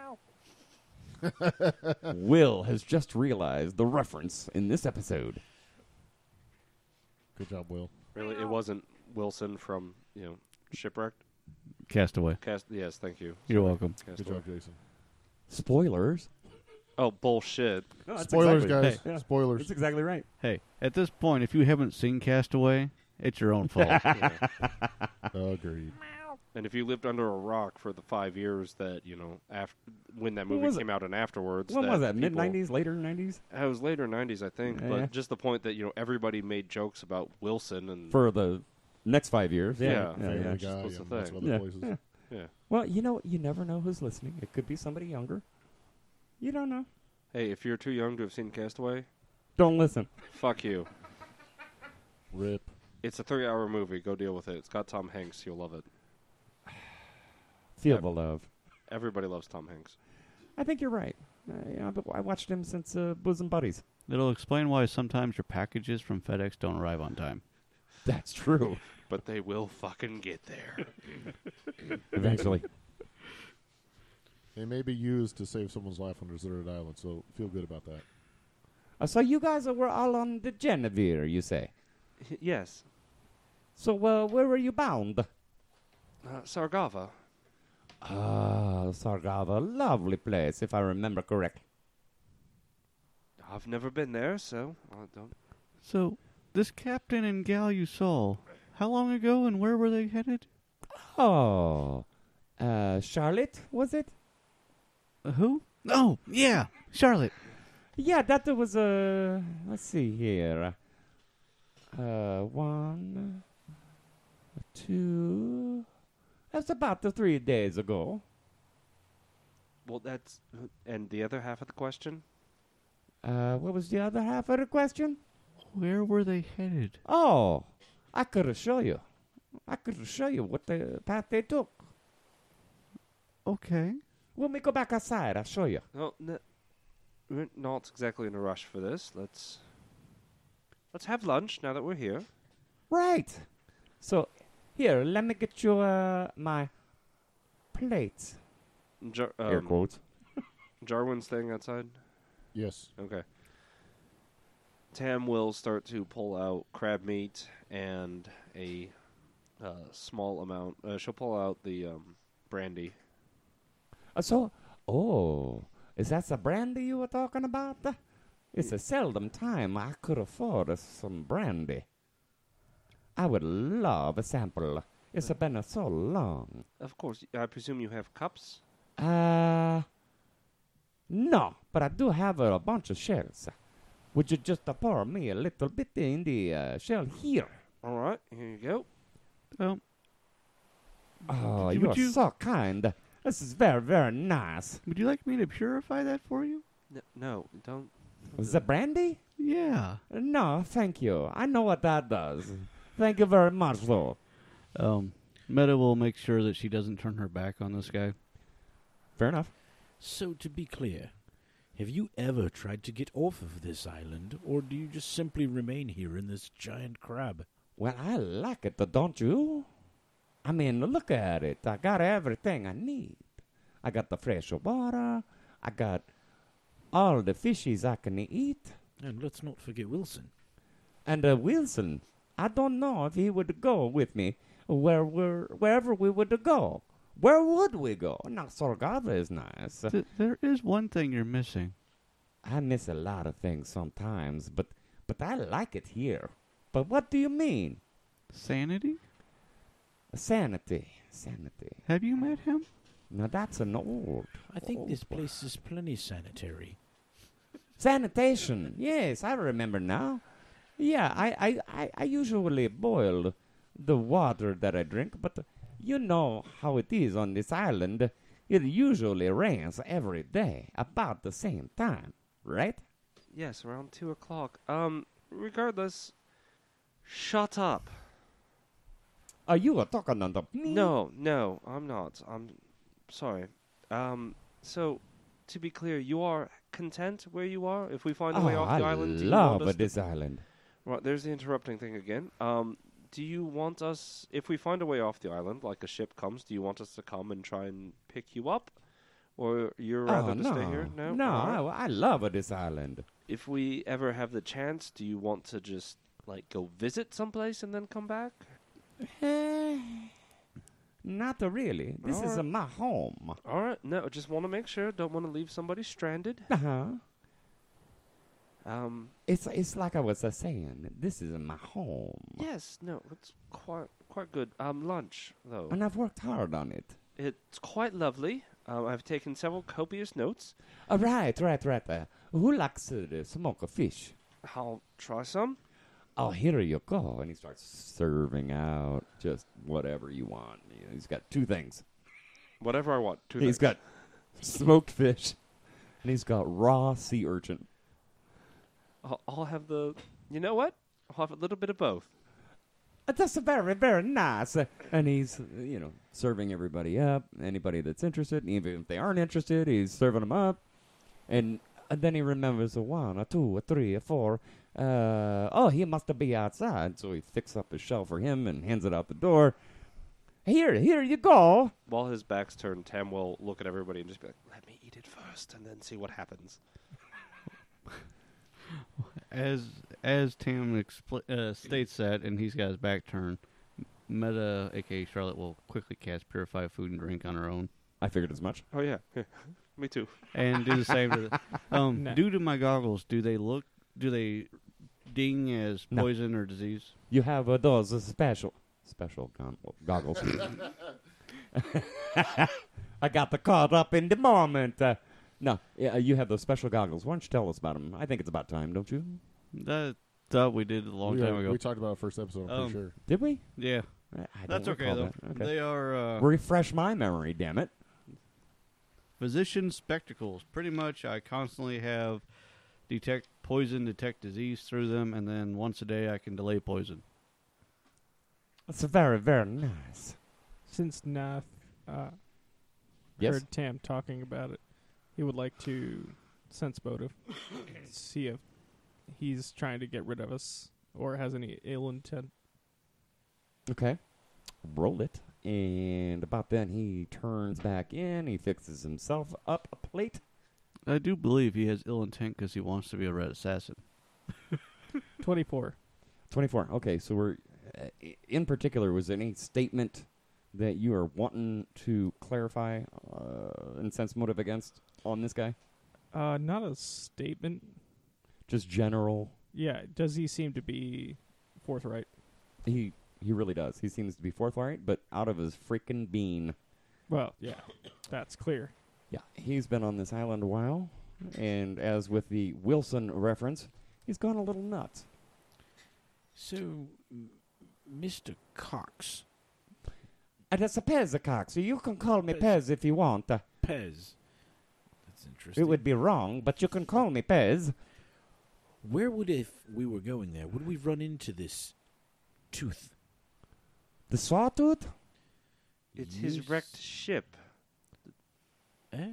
Will has just realized the reference in this episode. Good job, Will. Really, it wasn't Wilson from you know Shipwrecked. Castaway. Cast. Yes, thank you. You're welcome. Good Castaway. job, Jason. Spoilers. Oh bullshit! No, that's Spoilers, exactly- guys. Hey, yeah, Spoilers. that's exactly right. Hey, at this point, if you haven't seen Castaway, it's your own fault. Yeah. Agreed. And if you lived under a rock for the five years that you know after when that When movie was it? came out and afterwards, When was that? people- Mid nineties, later nineties? It was later nineties, I think. Yeah, but yeah. just the point that you know everybody made jokes about Wilson and For the next five years. Yeah. Yeah, yeah, Family yeah. Guy just was the and lots of thing. other Yeah, places. yeah. yeah. Well, you know, you never know who's listening. It could be somebody younger. You don't know. Hey, if you're too young to have seen Castaway, Don't listen. fuck you. Rip. It's a three-hour movie. Go deal with it. It's got Tom Hanks. You'll love it. Feel Yeah. the love. Everybody loves Tom Hanks. I think you're right. Uh, yeah, but I watched him since uh, Bosom Buddies. It'll explain why sometimes your packages from FedEx don't arrive on time. That's true. But they will fucking get there. Eventually. They may be used to save someone's life on a deserted island, so feel good about that. Uh, so you guys were all on the Genevieve, you say? yes. So uh, where were you bound? Uh, Sargava. Ah, Sargava. Lovely place, if I remember correctly. I've never been there, so I don't. So, this captain and gal you saw, how long ago and where were they headed? Oh. Uh, Charlotte, was it? Uh, who? Oh, yeah, Charlotte. Yeah, that was Uh, let's see here. Uh, one, two. That's about the three days ago. Well, that's and the other half of the question. Uh, what was the other half of the question? Where were they headed? Oh, I could show you. I could show you what the path they took. Okay. When we go back outside, I'll show you. No, no, we're not exactly in a rush for this. Let's let's have lunch now that we're here. Right. So, here, let me get you uh, my plates. Jar- Air um, quotes. Jarwin's staying outside. Yes. Okay. Tam will start to pull out crab meat and a uh, small amount. Uh, she'll pull out the um, brandy. Uh, so, oh, is that the brandy you were talking about? Uh, It's a seldom time I could afford uh, some brandy. I would love a sample. It's been uh, so long. Of course, I presume you have cups. Uh, no, but I do have uh, a bunch of shells. Would you just uh, pour me a little bit in the uh, shell here? All right, here you go. Um, Oh, Would you are you- so kind. This is very, very nice. would you like me to purify that for you? N- no, don't. The brandy? Yeah. No, thank you. I know what that does. Thank you very much, though. Um, Meta will make sure that she doesn't turn her back on this guy. Fair enough. So, to be clear, have you ever tried to get off of this island, or do you just simply remain here in this giant crab? Well, I like it, don't you? I mean, look at it. I got everything I need. I got the fresh water. I got all the fishies I can eat. And let's not forget Wilson. And uh, Wilson, I don't know if he would go with me where we're, wherever we would go. Where would we go? Now, Sargava is nice. Th- there is one thing you're missing. I miss a lot of things sometimes, but but I like it here. But what do you mean? Sanity? Sanity. Sanity. Have you met him? Now, that's an old... I think old this one. place is plenty sanitary. Sanitation. Yes, I remember now. Yeah, I, I, I, I usually boil the water that I drink, but uh, you know how it is on this island. It usually rains every day about the same time, right? Yes, around two o'clock. Um, regardless, shut up. Are you talking under me? No, no, I'm not. I'm sorry. Um, so to be clear, you are content where you are. If we find a way Oh, off the I island, do you want love us to- this island. Right, there's the interrupting thing again. Um, do you want us, if we find a way off the island, like a ship comes, do you want us to come and try and pick you up? Or you're rather oh, to no. stay here? No? No, All right. I, I love this island. If we ever have the chance, do you want to just, like, go visit someplace and then come back? Eh, not really. This is Alright. uh, my home. All right. No, just want to make sure. Don't want to leave somebody stranded. Uh-huh. Um, It's it's like I was uh, saying. This is my home. yes, no, it's quite quite good. Um, lunch, though. And I've worked hard on it. It's quite lovely. Um, I've taken several copious notes. Uh, right, right, right. Uh, who likes uh, to smoke a fish? I'll try some. Oh, here you go. And he starts serving out just whatever you want. You know, he's got two things. Whatever I want. Two He's things. got smoked fish, and he's got raw sea urchin. I'll, I'll have the. You know what? I'll have a little bit of both. Uh, That's very, very nice. Uh, and he's, uh, you know, serving everybody up. Anybody that's interested, even if they aren't interested, he's serving them up. And, and then he remembers a one, a two, a three, a four. Uh, oh, he must be outside. So he fixes up his shell for him and hands it out the door. Here, here you go. While his back's turned, Tam will look at everybody and just be like, "Let me eat it first, and then see what happens." As as Tam expl- uh, states that, and he's got his back turned, Meta, aka Charlotte, will quickly cast Purify Food and Drink on her own, I figured as much. Oh yeah, me too. and do the same to the. Um, No. Due to my goggles, do they look? Do they ding as No. poison or disease? You have uh, those uh, special, special gon- goggles. I got the caught up in the moment. Uh, no, yeah, you have those special goggles. Why don't you tell us about them? I think it's about time, don't you? That thought we did a long we, time uh, ago. we talked about it first episode, I'm Um, pretty sure. Did we? yeah, I- I don't that's okay recall though. that. Okay. They are uh, Refresh my memory, damn it. physician spectacles. Pretty much, I constantly have detect poison, detect disease through them, and then once a day I can delay poison. That's very, very nice. Since Nath uh, Yes? heard Tam talking about it, he would like to sense motive, see if he's trying to get rid of us or has any ill intent. Okay. Roll it. And about then, he turns back in. He fixes himself up a plate. I do believe he has ill intent because he wants to be a red assassin. twenty-four. twenty-four. Okay, so we're... Uh, i- in particular, was there any statement that you are wanting to clarify uh, and sense motive against on this guy? Uh, not a statement. Just general... Yeah, does he seem to be forthright? He he really does. He seems to be forthright, but out of his freaking bean. Well, yeah, that's clear. Yeah, he's been on this island a while, and as with the Wilson reference, he's gone a little nuts. So, m- Mister Cox, And it's a Pez, Cox, so you can call me Pez. Pez if you want. Uh, Pez. That's interesting. it would be wrong, but you can call me Pez. Where would, if we were going there, would we run into this tooth? The Sawtooth? It's his wrecked ship. Oh.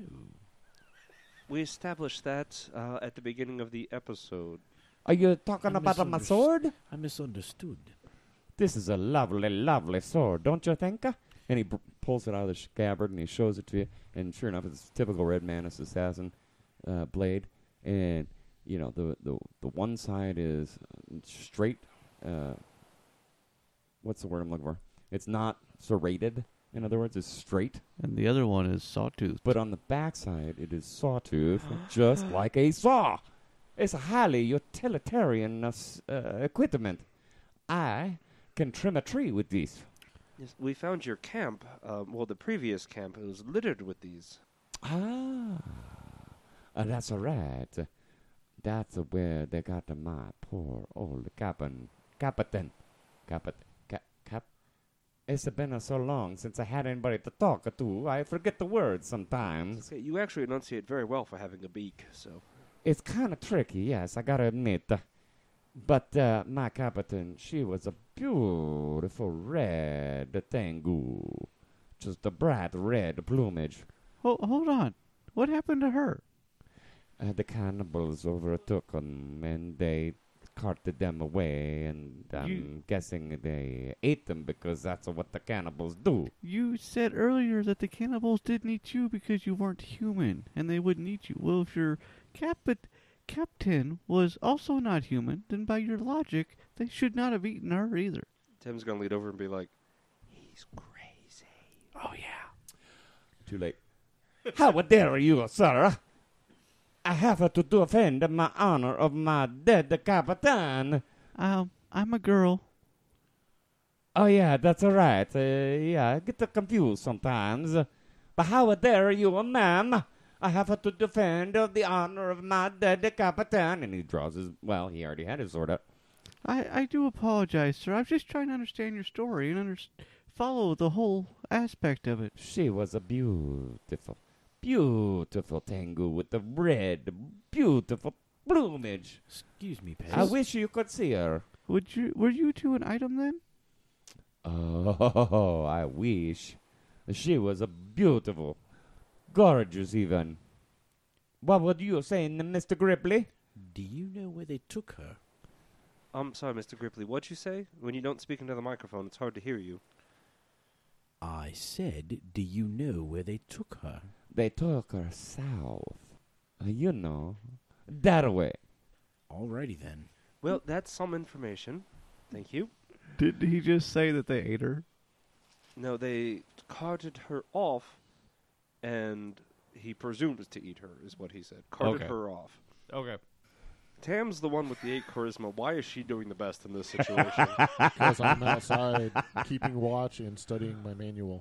We established that uh, at the beginning of the episode. Are you talking I about my misunderstood. sword? I misunderstood. This is a lovely, lovely sword, don't you think? And he br- pulls it out of the scabbard and he shows it to you. And sure enough, it's typical Red Manus assassin uh, blade. And, you know, the, the, the one side is straight. Uh, what's the word I'm looking for? It's not serrated. In other words, it's straight. And the other one is sawtooth. But on the back side, it is sawtooth, just like a saw. It's a highly utilitarian uh, s- uh, equipment. I can trim a tree with this. Yes, we found your camp. Um, well, the previous camp. It was littered with these. Ah, uh, that's all right. That's where they got my poor old captain. Captain. Captain. Cap. Cap. It's been uh, so long since I had anybody to talk to. I forget the words sometimes. Okay, you actually enunciate very well for having a beak. So It's kind of tricky, yes, I gotta admit. Uh, But uh, my captain, she was a beautiful red tengu. Just a bright red plumage. Hold, hold on. What happened to her? Uh, the cannibals overtook them, and they carted them away, and I'm You- guessing they ate them because that's what the cannibals do. You said earlier that the cannibals didn't eat you because you weren't human, and they wouldn't eat you. Well, if your cap- captain was also not human, then by your logic, they should not have eaten her either. Tim's gonna lead over and be like, He's crazy. Oh, yeah. Too late. How dare you, sir? I have to defend my honor of my dead captain. Um, I'm a girl. Oh, yeah, that's all right. Uh, yeah, I get confused sometimes. But how dare you, ma'am? I have to defend the honor of my dead captain. And he draws his, well, he already had his sword up. I, I do apologize, sir. I'm just trying to understand your story and under- follow the whole aspect of it. She was a beautiful, beautiful Tengu with the red, beautiful plumage. Excuse me, Pez. I wish you could see her. Would you? Were you two an item then? Oh, I wish. She was a beautiful, gorgeous even. What would you say, Mister Gripply? Do you know where they took her? I'm sorry, Mister Gripply, what'd you say? When you don't speak into the microphone, it's hard to hear you. I said, do you know where they took her? They took her south. Uh, you know, that way. Alrighty then. Well, that's some information. Thank you. Did he just say that they ate her? No, they carted her off, and he presumed to eat her, is what he said. Carted Okay. her off. Okay. Tam's the one with the eight charisma. Why is she doing the best in this situation? Because I'm outside keeping watch and studying my manual.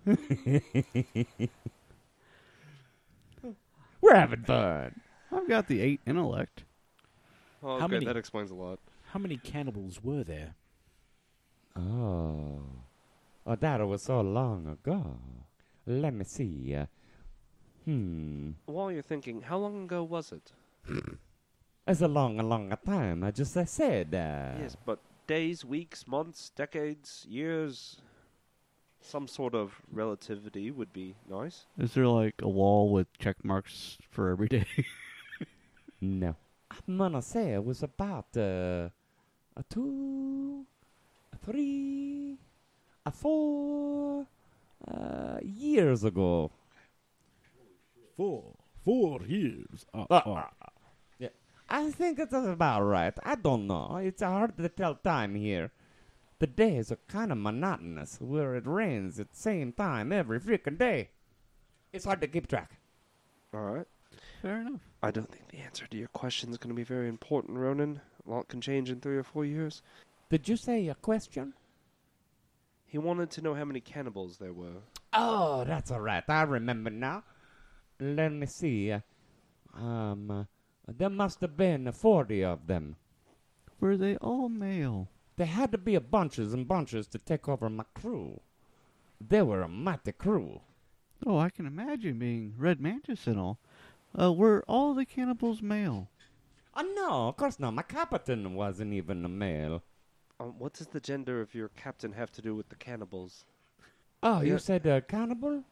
We're having fun. I've got the eight intellect. Oh, How okay, many- that explains a lot. How many cannibals were there? Oh. Oh, that was so long ago. Let me see. Uh, hmm. While you're thinking, how long ago was it? It's a long, a long time. I just I said. Uh, Yes, but days, weeks, months, decades, years. Some sort of relativity would be nice. Is there like a wall with check marks for every day? No. I'm gonna say it was about uh, a two, a three, a four uh, years ago. Four. Four years. Uh, Uh, uh. Yeah, I think it's about right. I don't know. It's hard to tell time here. The days are kind of monotonous, where it rains at the same time every freaking day. It's hard to keep track. All right. Fair enough. I don't think the answer to your question is going to be very important, Ronan. A lot can change in three or four years. Did you say a question? He wanted to know how many cannibals there were. Oh, that's all right. I remember now. Let me see. Uh, um, uh, there must have been forty of them. Were they all male? There had to be a bunches and bunches to take over my crew. They were a mighty crew. Oh, I can imagine being Red Mantis and all. Uh, were all the cannibals male? Oh, no, of course not. My captain wasn't even a male. Um, what does the gender of your captain have to do with the cannibals? Oh, Yeah. you said uh, cannibal?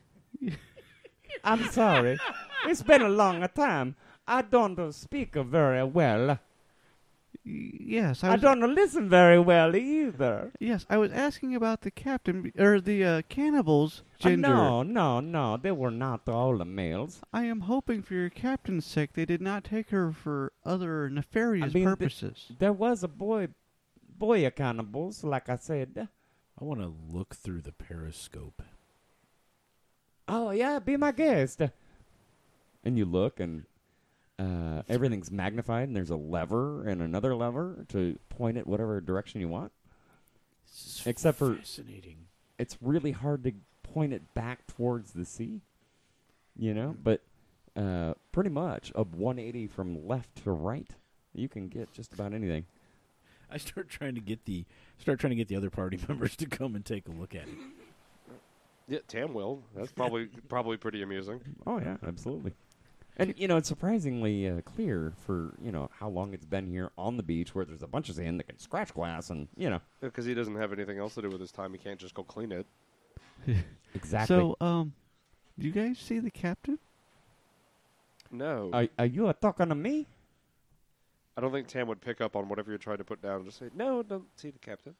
I'm sorry. It's been a long time. I don't uh, speak uh, very well. Y- yes, I I was. don't listen very well either. Yes, I was asking about the captain be- or the uh, cannibals' Uh, gender. no, no, no. They were not all the males. I am hoping for your captain's sake they did not take her for other nefarious mean, the- purposes. There was a boy, boy of cannibals, like I said. I want to look through the periscope. Oh, yeah, be my guest. And you look, and uh, everything's magnified, and there's a lever and another lever to point it whatever direction you want. This is Except for- fascinating. It's really hard to point it back towards the sea, you know? But uh, pretty much a one eighty from left to right, you can get just about anything. I start trying to get the start trying to get the other party members to come and take a look at it. Yeah, Tam will. That's probably probably pretty amusing. Oh, yeah, absolutely. And, you know, it's surprisingly uh, clear for, you know, how long it's been here on the beach where there's a bunch of sand that can scratch glass and, you know. Because he doesn't have anything else to do with his time. He can't just go clean it. Exactly. So, um, do you guys see the captain? No. Are, are you uh, talking to me? I don't think Tam would pick up on whatever you're trying to put down and just say, no, don't see the captain.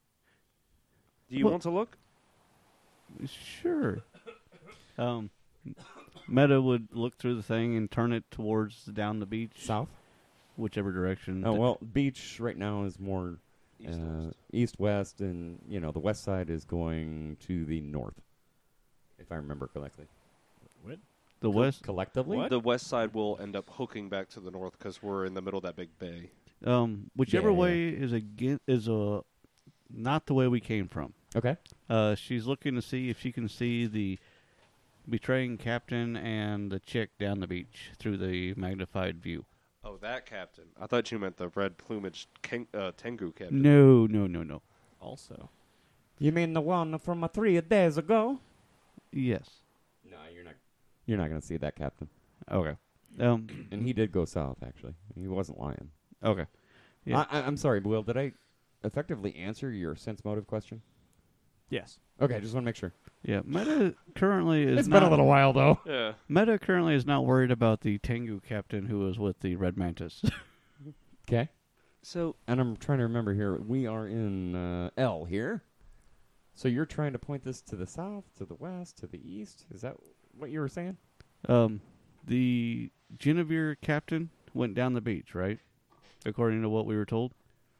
Do you Well- want to look? Sure. Um, Meta would look through the thing and turn it towards down the beach, South? whichever direction. Oh, th- well, beach right now is more East uh, west. east-west, and, you know, the west side is going to the north, if I remember correctly. What? the west. Collectively? The west side will end up hooking back to the north because we're in the middle of that big bay. Um, whichever Yeah. way is a is a not the way we came from. Okay. Uh, she's looking to see if she can see the betraying captain and the chick down the beach through the magnified view. Oh, that captain. I thought you meant the red plumaged ken- uh, Tengu captain. No, no, no, no. Also, You mean the one from uh, three days ago? Yes. No, you're not. You're not going to see that, Captain. Okay. Um. And he did go south, actually. He wasn't lying. Okay. Yeah. I, I, I'm sorry, Will. Did I effectively answer your sense motive question? yes. Okay, just want to make sure. Yeah. Meta currently is It's not, been a little while, though. Yeah. Meta currently is not worried about the Tengu captain who was with the Red Mantis. Okay. So, And I'm trying to remember here. We are in uh, L here. So you're trying to point this to the south, to the west, to the east? Is that what you were saying? um, the Genevieve captain went down the beach, right? According to what we were told.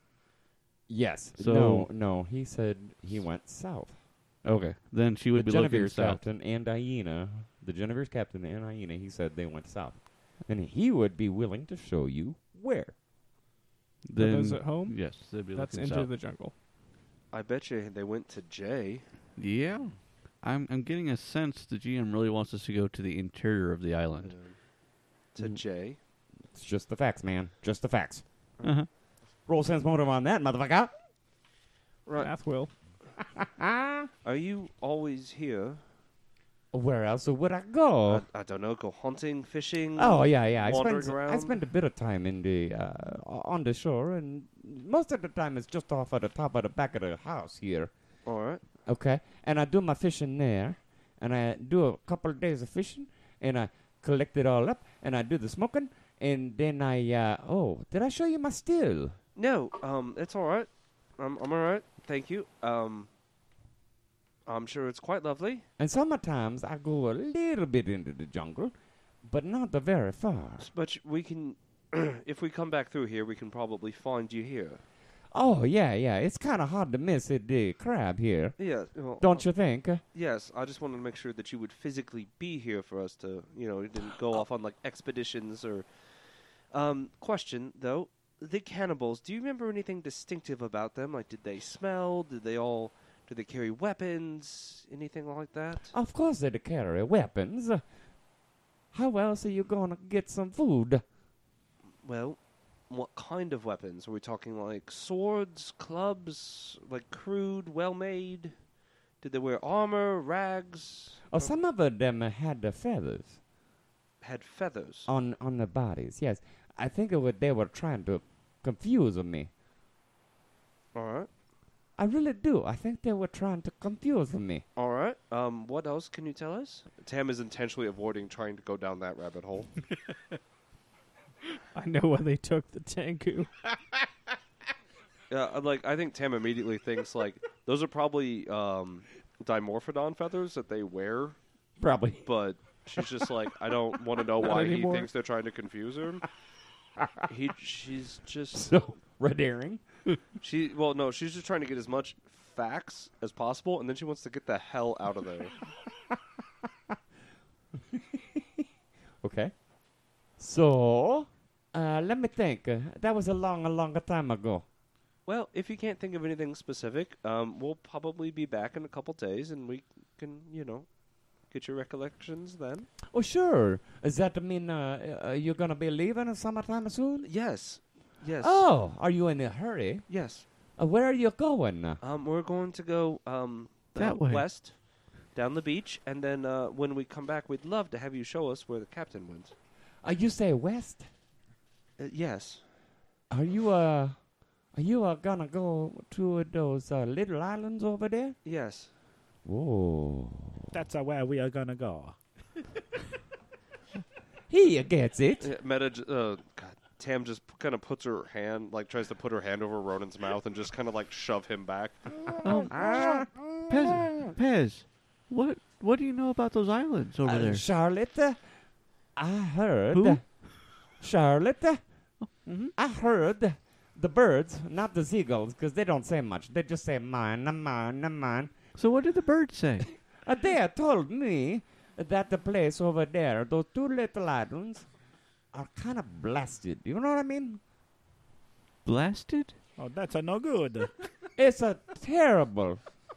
Yes. So- no, no. He said he went south. Okay. Then she would the be looking Genevieve's south. captain and Iena, the Genevieve's captain and Iena, he said they went south. And he would be willing to show you where. Are Then those at home? yes, they'd be That's looking into south. the jungle. I bet you they went to J. Yeah. I'm I'm getting a sense the G M really wants us to go to the interior of the island. To Mm. J. It's just the facts, man. Just the facts. Uh-huh. Roll sense motive on that, motherfucker. Right. Math will. Are you always here? Where else would I go? I, I don't know. Go hunting, fishing. Oh yeah, yeah. I wandering spend I around? spend a bit of time in the uh, on the shore, and most of the time it's just off at the top of the back of the house here. All right. Okay, and I do my fishing there, and I do a couple of days of fishing, and I collect it all up, and I do the smoking, and then I uh, oh, did I show you my still? No. Um. It's all right. I'm. I'm all right. Thank you. Um. I'm sure it's quite lovely. And sometimes I go a little bit into the jungle, but not very far. But we can, if we come back through here, we can probably find you here. Oh yeah, yeah. It's kind of hard to miss a the crab here, Yeah. Well, don't you think? Yes. I just wanted to make sure that you would physically be here for us to, you know, you didn't go off on like expeditions or. Um. Question though, the cannibals. Do you remember anything distinctive about them? Like, did they smell? Did they all? Did they carry weapons? Anything like that? Of course they carry weapons. How else are you gonna get some food? Well, what kind of weapons? Are we talking like swords, clubs, like crude, well made? Did they wear armor, rags? Oh, some of them had the feathers Had feathers. on on their bodies. Yes, I think it would, they were trying to confuse me. All right. I really do. I think they were trying to confuse me. All right. Um, what else can you tell us? Tam is intentionally avoiding trying to go down that rabbit hole. I know why they took the Tengu. Yeah, uh, like I think Tam immediately thinks like those are probably um, Dimorphodon feathers that they wear, Probably. but she's just like, I don't want to know Not why he anymore. thinks they're trying to confuse her. he, she's just So red herring. she. Well, no, she's just trying to get as much facts as possible, and then she wants to get the hell out of there. Okay. So, uh, let me think. Uh, that was a long, a long time ago. Well, if you can't think of anything specific, um, we'll probably be back in a couple days, and we can, you know, get your recollections then. Oh, sure. Does that mean uh, uh, you're gonna be leaving summertime soon? Yes, yes, Oh, are you in a hurry? yes. Uh, where are you going? Um, we're going to go um That uh, way. west, down the beach, and then uh, when we come back, we'd love to have you show us where the captain went. Uh, you say west? Uh, yes. Are you uh, are you uh, gonna go to those uh, little islands over there? Yes. Whoa. That's uh, where we are gonna go. He gets it. Uh, Meta, j- uh, God Tam just kind of puts her hand, like tries to put her hand over Ronan's mouth and just kind of like shove him back. Um, Pez, Pez, what what do you know about those islands over Uh, there? Charlotte, uh, I heard. Who? Charlotte, uh, Mm-hmm. I heard the birds, not the seagulls, because they don't say much. They just say mine, mine, mine. So what did the birds say? Uh, they have told me that the place over there, those two little islands, are kind of blasted. You know what I mean? Blasted? Oh, that's a no good. It's a terrible.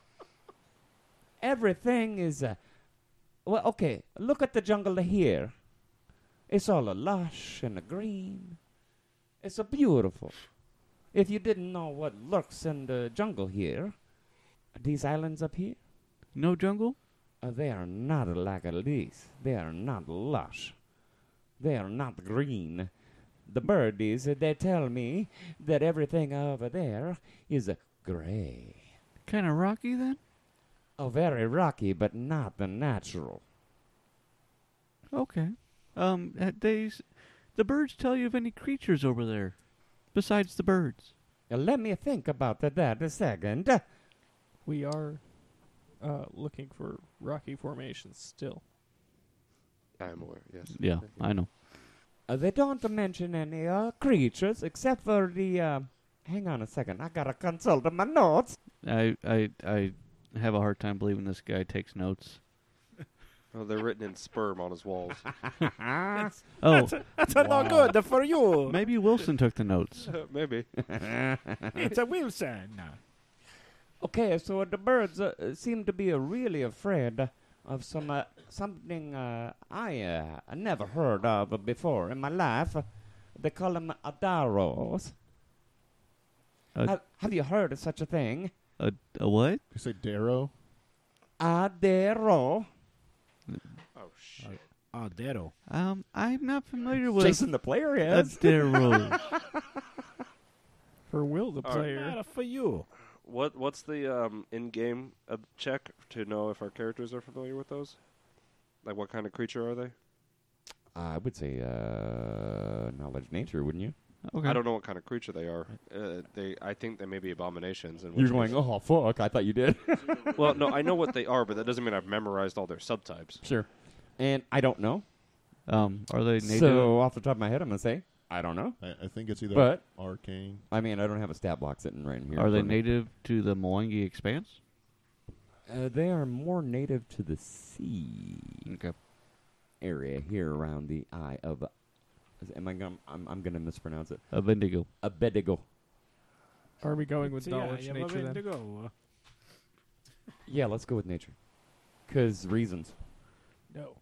Everything is uh, well. Okay, look at the jungle here. It's all a lush and a green. It's a beautiful. If you didn't know what lurks in the jungle here, these islands up here, No jungle? uh, they are not like these. They are not lush. They are not green. The birdies, uh, they tell me that everything over there is uh, gray. Kind of rocky then? Oh, very rocky, but not the natural. Okay. Um, uh, they, s- the birds tell you of any creatures over there, besides the birds. Now, let me think about that, that a second. Uh, We are uh, looking for rocky formations still. I am aware, yes. Yeah, I know. uh, they don't mention any uh, creatures except for the. Uh, hang on a second, I gotta consult my notes. I, I, I have a hard time believing this guy takes notes. Oh, they're written in sperm on his walls. Oh, That's a no good for you. maybe Wilson took the notes. Maybe. It's a Wilson. Okay, so the birds uh, seem to be uh, really afraid of some uh, something uh, I uh, never heard of before in my life. They call them adaros. Uh, have, have you heard of such a thing? A, a what? You say Darrow? Adero. Oh, shit. Oh, Dero. Um, I'm not familiar with Jason the player a is. Darrow. For Will, the All right. player. Not for you. What What's the um, in-game uh, check to know if our characters are familiar with those? Like, what kind of creature are they? I would say uh, knowledge nature, wouldn't you? Okay. I don't know what kind of creature they are. Uh, they, I think they may be abominations. In You're which going, oh, fuck, I thought you did. case- Well, no, I know what they are, but that doesn't mean I've memorized all their subtypes. Sure. And I don't know. Um, are they native? So, off the top of my head, I'm going to say, I don't know. I, I think it's either But, arcane. I mean, I don't have a stat block sitting right in here. are they for me. native to the Mwangi Expanse? Uh, they are more native to the sea Okay. area here around the eye of. Uh, am I gonna, I'm, I'm going to mispronounce it. A Bendigo. Abedigo. Are we going with Yeah, knowledge you have a nature then? Bendigo. Yeah, let's go with nature. Because reasons. No.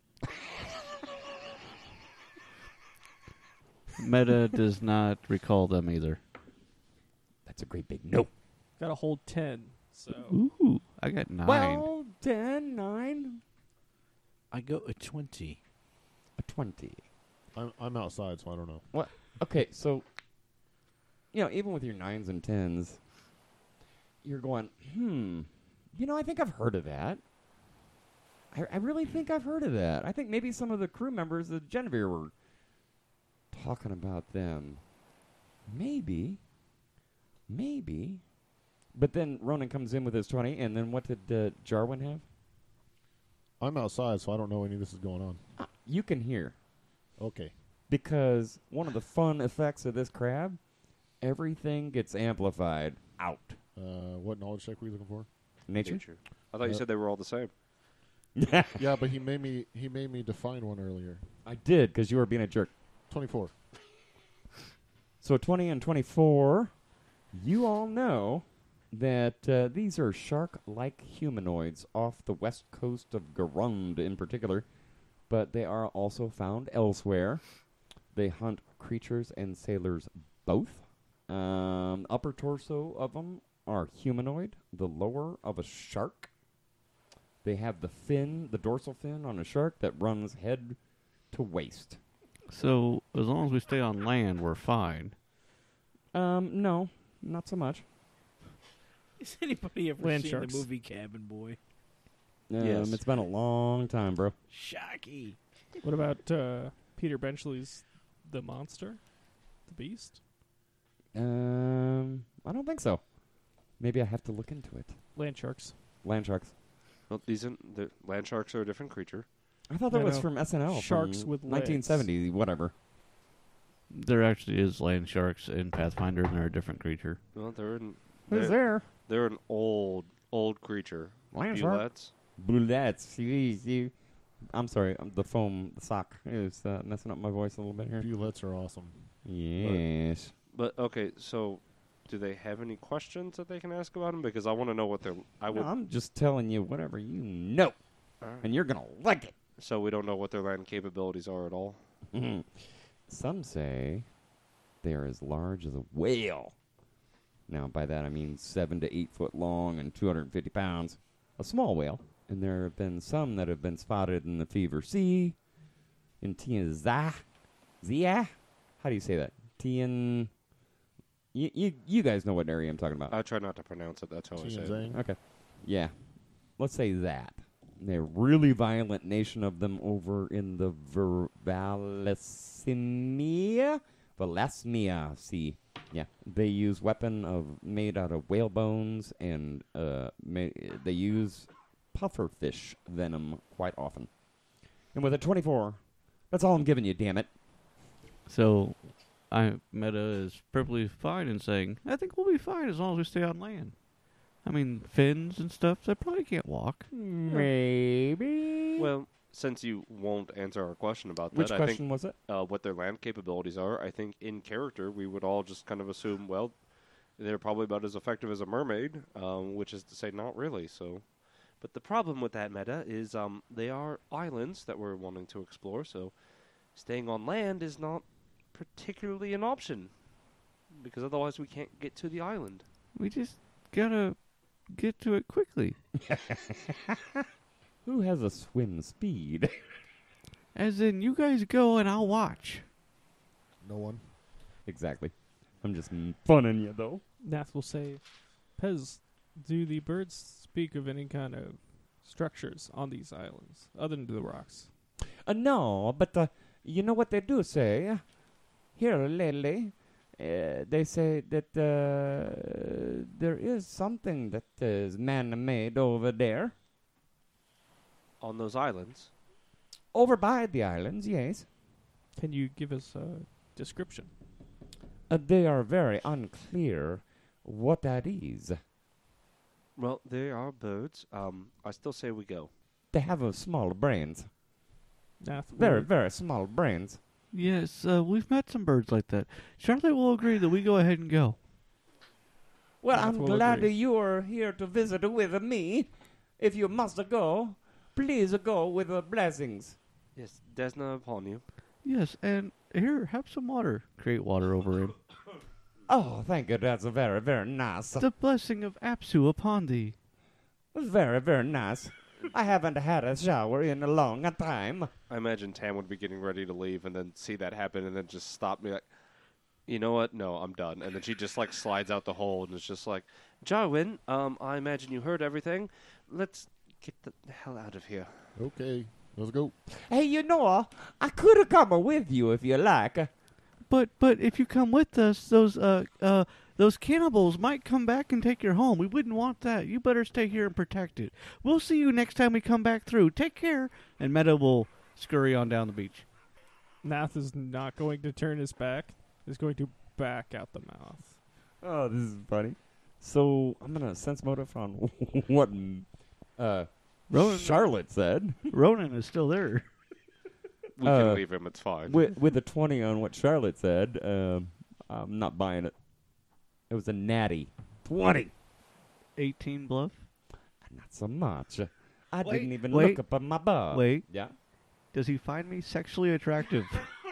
Meta does not recall them either. That's a great big no. Got a whole ten. So Ooh, I got nine. Well, ten, nine, I go a twenty. a twenty. I'm, I'm outside, so I don't know. Okay, so, you know, even with your nines and tens, you're going, hmm, you know, I think I've heard of that. I, I really think I've heard of that. I think maybe some of the crew members of Genevieve were talking about them. Maybe. Maybe. But then Ronan comes in with his twenty, and then what did uh, Jarwin have? I'm outside, so I don't know any of this is going on. Uh, you can hear. Okay. Because one of the fun effects of this crab, everything gets amplified out. Uh, what knowledge check were you looking for? Nature? I thought you Uh, said they were all the same. Yeah, but he made me he made me define one earlier. I did, because you were being a jerk. twenty-four. So twenty and twenty-four, you all know that uh, these are shark-like humanoids off the west coast of Garund in particular, but they are also found elsewhere. They hunt creatures and sailors both. Um, upper torso of them are humanoid, the lower of a shark. They have the fin, the dorsal fin on a shark that runs head to waist. So as long as we stay on land, we're fine. Um, no, not so much. Has anybody ever Land seen sharks. the movie Cabin Boy? Um, Yes. It's been a long time, bro. Shocky. what about uh, Peter Benchley's The Monster? the beast? Um, I don't think so. Maybe I have to look into it. Land sharks. Land sharks. Well, these are, the land sharks are a different creature. I thought that I was know. from S N L. Sharks from with nineteen seventy, whatever. There actually is land sharks in Pathfinder, and they're a different creature. Well, they're an, Who's they're, there? they're an old, old creature. Land shark. Bullets. Bullets. You, you, I'm sorry. Um, the foam, the sock is uh, messing up my voice a little bit here. Bullets are awesome. Yes. But okay, so do they have any questions that they can ask about them? Because I want to know what they're. I No, would. I'm just telling you whatever you know, and you're gonna like it. So we don't know what their land capabilities are at all. Mhm. Some say they are as large as a whale. Now, by that I mean seven to eight foot long and two hundred fifty pounds. A small whale. And there have been some that have been spotted in the Fever Sea, in Tianza. Zia? How do you say that? Tian. You, you, you guys know what area I'm talking about. I try not to pronounce it. That's how I say it. Tianzang. Okay. Yeah. Let's say that. They're really violent nation of them over in the Ver- Valasimia? Valasimia Sea. Yeah. They use weapon of made out of whale bones, and uh, ma- they use pufferfish venom quite often. And with a twenty-four, that's all I'm giving you, damn it. So, I Meta is perfectly fine in saying, I think we'll be fine as long as we stay on land. I mean, fins and stuff, they probably can't walk. Maybe. Well, since you won't answer our question about that, which I question think was it? uh, what their land capabilities are, I think in character we would all just kind of assume, well, they're probably about as effective as a mermaid, um, which is to say not really. So, but the problem with that meta is um, they are islands that we're wanting to explore, so staying on land is not particularly an option, because otherwise we can't get to the island. We just gotta get to it quickly. Who has a swim speed? As in, you guys go and I'll watch. No one. Exactly. I'm just m- funning you, though. Nath will say, Pez, do the birds speak of any kind of structures on these islands, other than the rocks? Uh, no, but uh, you know what they do say? Here lately, uh, they say that uh, there is something that is man-made over there. On those islands, Over by the islands, yes. Can you give us a description? Uh, they are very unclear what that is. well, they are birds. Um, I still say we go. They have a small brains. Nath will, Very, very small brains. Yes, uh, we've met some birds like that. Charlotte will agree that we go ahead and go. Well, Nath I'm will glad agree. that you are here to visit with me. If you must go, please go with the blessings. Yes, Desna upon you. Yes, and here, have some water. Create water over him. Oh, thank you. That's very, very nice. The blessing of Apsu upon thee. Very, very nice. I haven't had a shower in a long time. I imagine Tam would be getting ready to leave and then see that happen and then just stop me like, you know what? No, I'm done. And then she just like slides out the hole and is just like, Jarwin, um, I imagine you heard everything. Let's get the hell out of here. Okay, let's go. Hey, you know, I could have come with you if you like. But but if you come with us, those uh uh those cannibals might come back and take your home. We wouldn't want that. You better stay here and protect it. We'll see you next time we come back through. Take care. And Meta will scurry on down the beach. Nath is not going to turn his back. He's going to back out the mouth. Oh, this is funny. So I'm gonna sense motive on what uh, Rowan- Charlotte said. Ronan is still there. We Uh, can leave him. It's fine. with with a twenty on what Charlotte said. Um, I'm not buying it. It was a natty twenty. eighteen bluff. Not so much. I Wait, didn't even wait, look up on my bar. Wait. Yeah. Does he find me sexually attractive?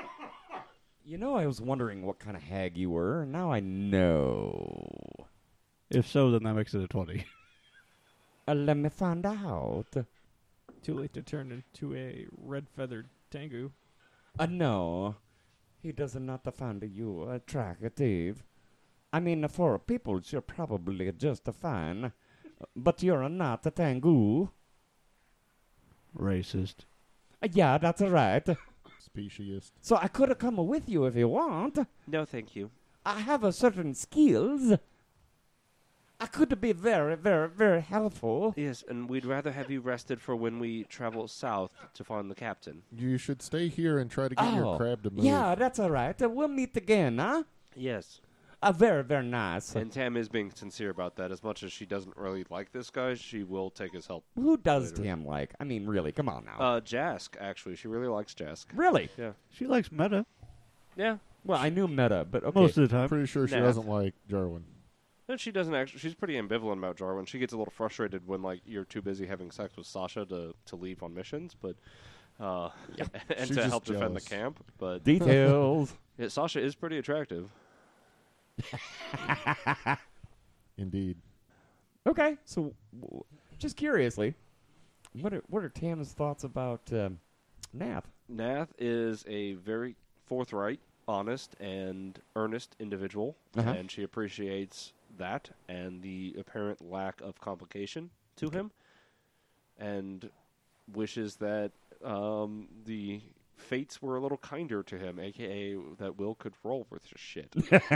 You know, I was wondering what kind of hag you were. Now I know. If so, then that makes it a twenty. Uh, let me find out. Too late to turn into a red-feathered Tengu. Uh, no. He does not find you attractive. I mean, for people, you're probably just fine. But you're not a Tengu. Racist. Uh, yeah, that's right. speciest. So I could have come with you if you want. No, thank you. I have a certain skills. I could be very, very, very helpful. Yes, and we'd rather have you rested for when we travel south to find the captain. You should stay here and try to get Oh, your crab to move. yeah, that's all right. Uh, we'll meet again, huh? Yes. Uh, very, very nice. And Tam is being sincere about that. As much as she doesn't really like this guy, she will take his help. Who does later. Tam like? I mean, really, come on now. Uh, Jask, actually. She really likes Jask. really? Yeah. She likes meta Yeah. Well, I knew Meta, but okay. most of the time. Pretty sure she Nah. doesn't like Jarwin. No, she doesn't actually. She's pretty ambivalent about Jarwin. She gets a little frustrated when, like, you're too busy having sex with Sasha to, to leave on missions, but... Uh, and She's to just help defend the jealous. camp, but Details. yeah, Sasha is pretty attractive. Indeed. Okay, so w- just curiously, what are what are Tam's thoughts about um, Nath? Nath is a very forthright, honest, and earnest individual, Uh-huh. and she appreciates that and the apparent lack of complication to him, and wishes that um, the fates were a little kinder to him, aka that Will could roll with his shit.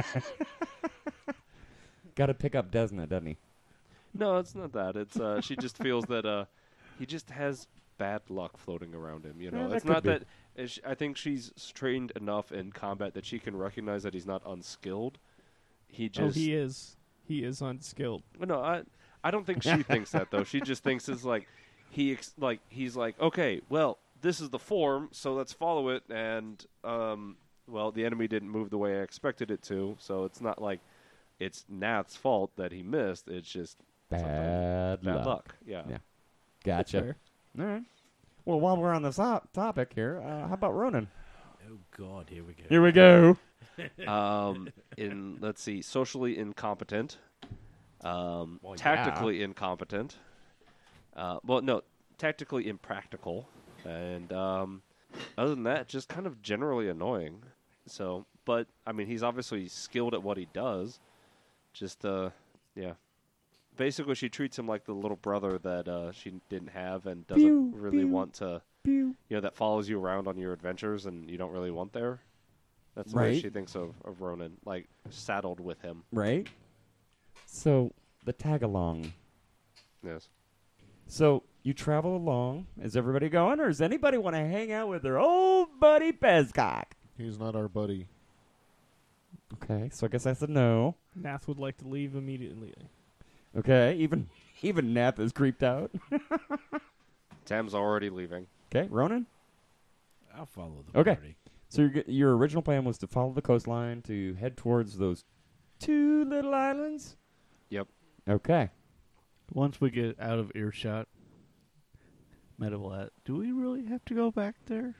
Got to pick up Desna, doesn't he? No, it's not that. It's uh, she just feels that uh, he just has bad luck floating around him. You know, Yeah, that it's could not be. that. uh, sh- I think she's trained enough in combat that she can recognize that he's not unskilled. He Oh, just. he is. He is unskilled. Well, no, I. I don't think she thinks that though. She just thinks it's like he ex- like he's like okay, well, this is the form, so let's follow it. And um, well, the enemy didn't move the way I expected it to, so it's not like it's Nath's fault that he missed. It's just Bad, bad luck. luck. Yeah. Yeah. That's Gotcha. fair. All right. Well, while we're on the so- topic here, uh, how about Ronan? Oh, God, here we go. Here we go. um, in let's see, socially incompetent, um, Well, yeah. tactically incompetent. Uh, well, no, tactically impractical, and um, other than that, just kind of generally annoying. So, but I mean, he's obviously skilled at what he does. Just, uh, yeah. Basically, she treats him like the little brother that uh, she didn't have and doesn't Pew, really pew, want to, pew. you know, that follows you around on your adventures and you don't really want there. That's the way Right. she thinks of, of Ronan, like saddled with him. Right? So, the tag along. Yes. So, you travel along. Is everybody going, or does anybody want to hang out with their old buddy Pezcock? He's not our buddy. Okay, so I guess that's a no. Nath would like to leave immediately. Okay, even even Nath is creeped out. Tam's already leaving. Okay, Ronan? I'll follow the Okay. party. So your, your original plan was to follow the coastline to head towards those two little islands? Yep. Okay. Once we get out of earshot, Meta will ask, do we really have to go back there?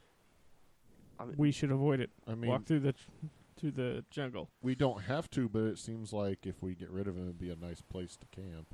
We should avoid it. I mean, Walk through the to the jungle. we don't have to, but it seems like if we get rid of him, it'd be a nice place to camp.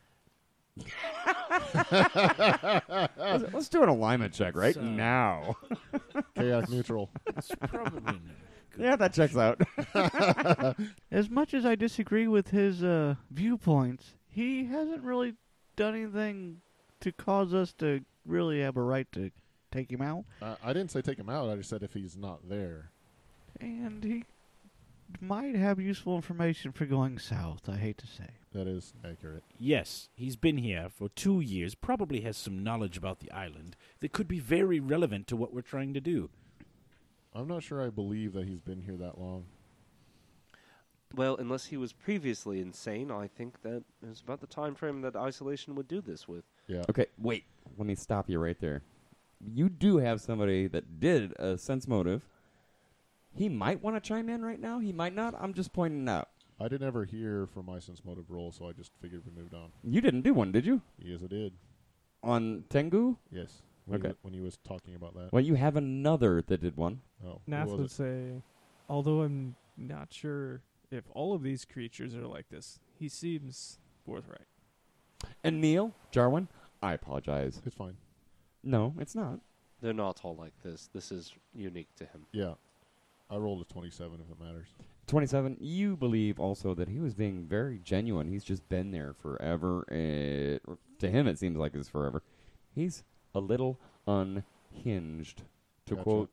let's, let's do an alignment check right So- now. Chaotic neutral. It's probably not good. Yeah, that checks out. As much as I disagree with his uh, viewpoints, he hasn't really done anything to cause us to really have a right to take him out. Uh, I didn't say take him out. I just said if he's not there. And he might have useful information for going south, I hate to say. That is accurate. Yes, he's been here for two years, probably has some knowledge about the island that could be very relevant to what we're trying to do. I'm not sure I believe that he's been here that long. Well, unless he was previously insane, I think that is about the time frame that isolation would do this with. Yeah. Okay, wait. Let me stop you right there. You do have somebody that did a sense motive. He might want to chime in right now. He might not. I'm just pointing it out. I didn't ever hear from my sense motive roll, so I just figured we moved on. You didn't do one, did you? Yes, I did. On Tengu? Yes. When Okay. He, wa- when he was talking about that. Well, you have another that did one. Oh, who Nath was would it? say, although I'm not sure if all of these creatures are like this, he seems forthright. And Neil, Jarwin, I apologize. It's fine. No, it's not. They're not all like this. This is unique to him. Yeah. I rolled a twenty-seven if it matters. twenty-seven, you believe also that he was being very genuine. He's just been there forever. It, or to him, it seems like it's forever. He's a little unhinged, to Gotcha. quote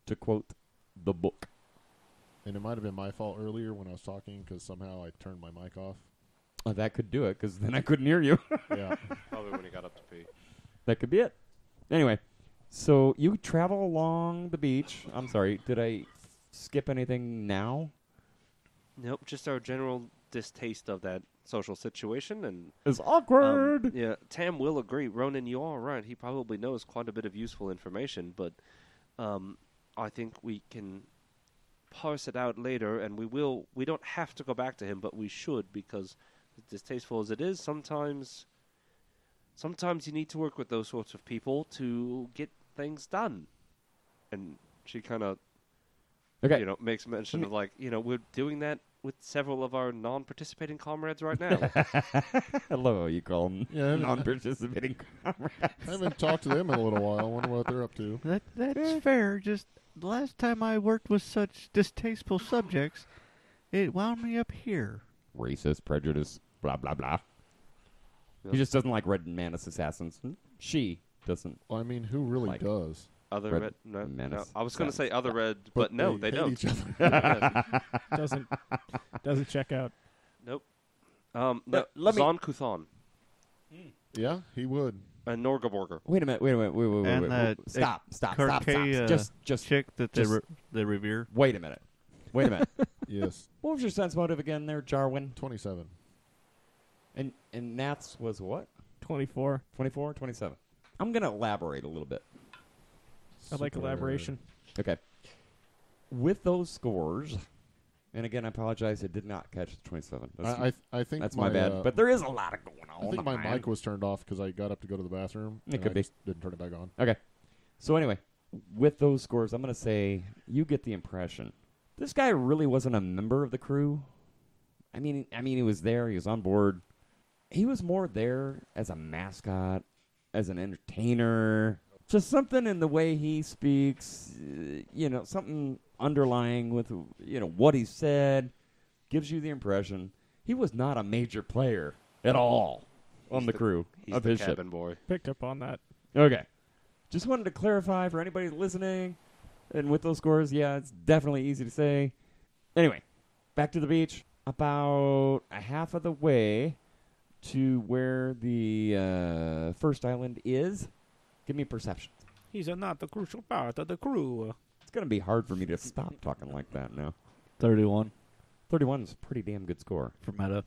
to quote the book. And it might have been my fault earlier when I was talking because somehow I turned my mic off. Oh, that could do it, because then I couldn't hear you. Yeah. Probably when he got up to pee. That could be it. Anyway, so you travel along the beach. I'm sorry, did I skip anything now? Nope, just our general distaste of that social situation. And It's um, awkward. yeah, Tam will agree. Ronan, you are right. He probably knows quite a bit of useful information, but um, I think we can parse it out later, and we will. We don't have to go back to him, but we should, because as distasteful as it is, sometimes, sometimes you need to work with those sorts of people to get things done. And she kind of, Okay. you know, makes mention Let of like, you know, we're doing that with several of our non-participating comrades right now. I love how you call them Yeah, I haven't- non-participating comrades. I haven't talked to them in a little while. I wonder what they're up to. That that's fair. Just the last time I worked with such distasteful subjects, it wound me up here. Racist, prejudice, blah, blah, blah. Yep. He just doesn't like Red Manus assassins. She doesn't. Well, I mean, who really Like- does? Other Red red, no, no. Menace. I was going to say Sounds other dumb. red, but, no, they, hate don't. each other. doesn't doesn't check out. Nope. Um, no, Let- let me- Zon Kuthan Yeah, he would. and Norgaborger. Wait a minute, wait a minute, wait, wait, wait, And wait, that wait. Stop, stop, stop, stop. Kirkay, uh, Just, just, Chick that they just- re- they revere. wait a minute. Wait a minute. Yes. What was your sense motive again there, Jarwin? twenty-seven. And and Nats was what? twenty-four. twenty-four, twenty-seven. I'm going to elaborate a little bit. I like Super- elaboration. Okay. With those scores, and again, I apologize, I did not catch the twenty-seven. That's, I, I, th- I think that's my, my bad. uh, but there is a lot of going on. I think my man. mic was turned off because I got up to go to the bathroom. It and could I be. just didn't turn it back on. Okay. So anyway, with those scores, I'm going to say you get the impression this guy really wasn't a member of the crew. I mean, I mean, he was there. He was on board. He was more there as a mascot, as an entertainer. Just something in the way he speaks, uh, you know, something underlying with, you know, what he said gives you the impression he was not a major player at all on He's the the- crew He's of the his ship. cabin boy. Picked up on that. Okay. Just wanted to clarify for anybody listening. And with those scores, yeah, it's definitely easy to say. Anyway, back to the beach. About a half of the way to where the uh, first island is. Give me perception. He's a not the crucial part of the crew. It's going to be hard for me to stop talking like that now. Thirty-one thirty-one is a pretty damn good score. for meta.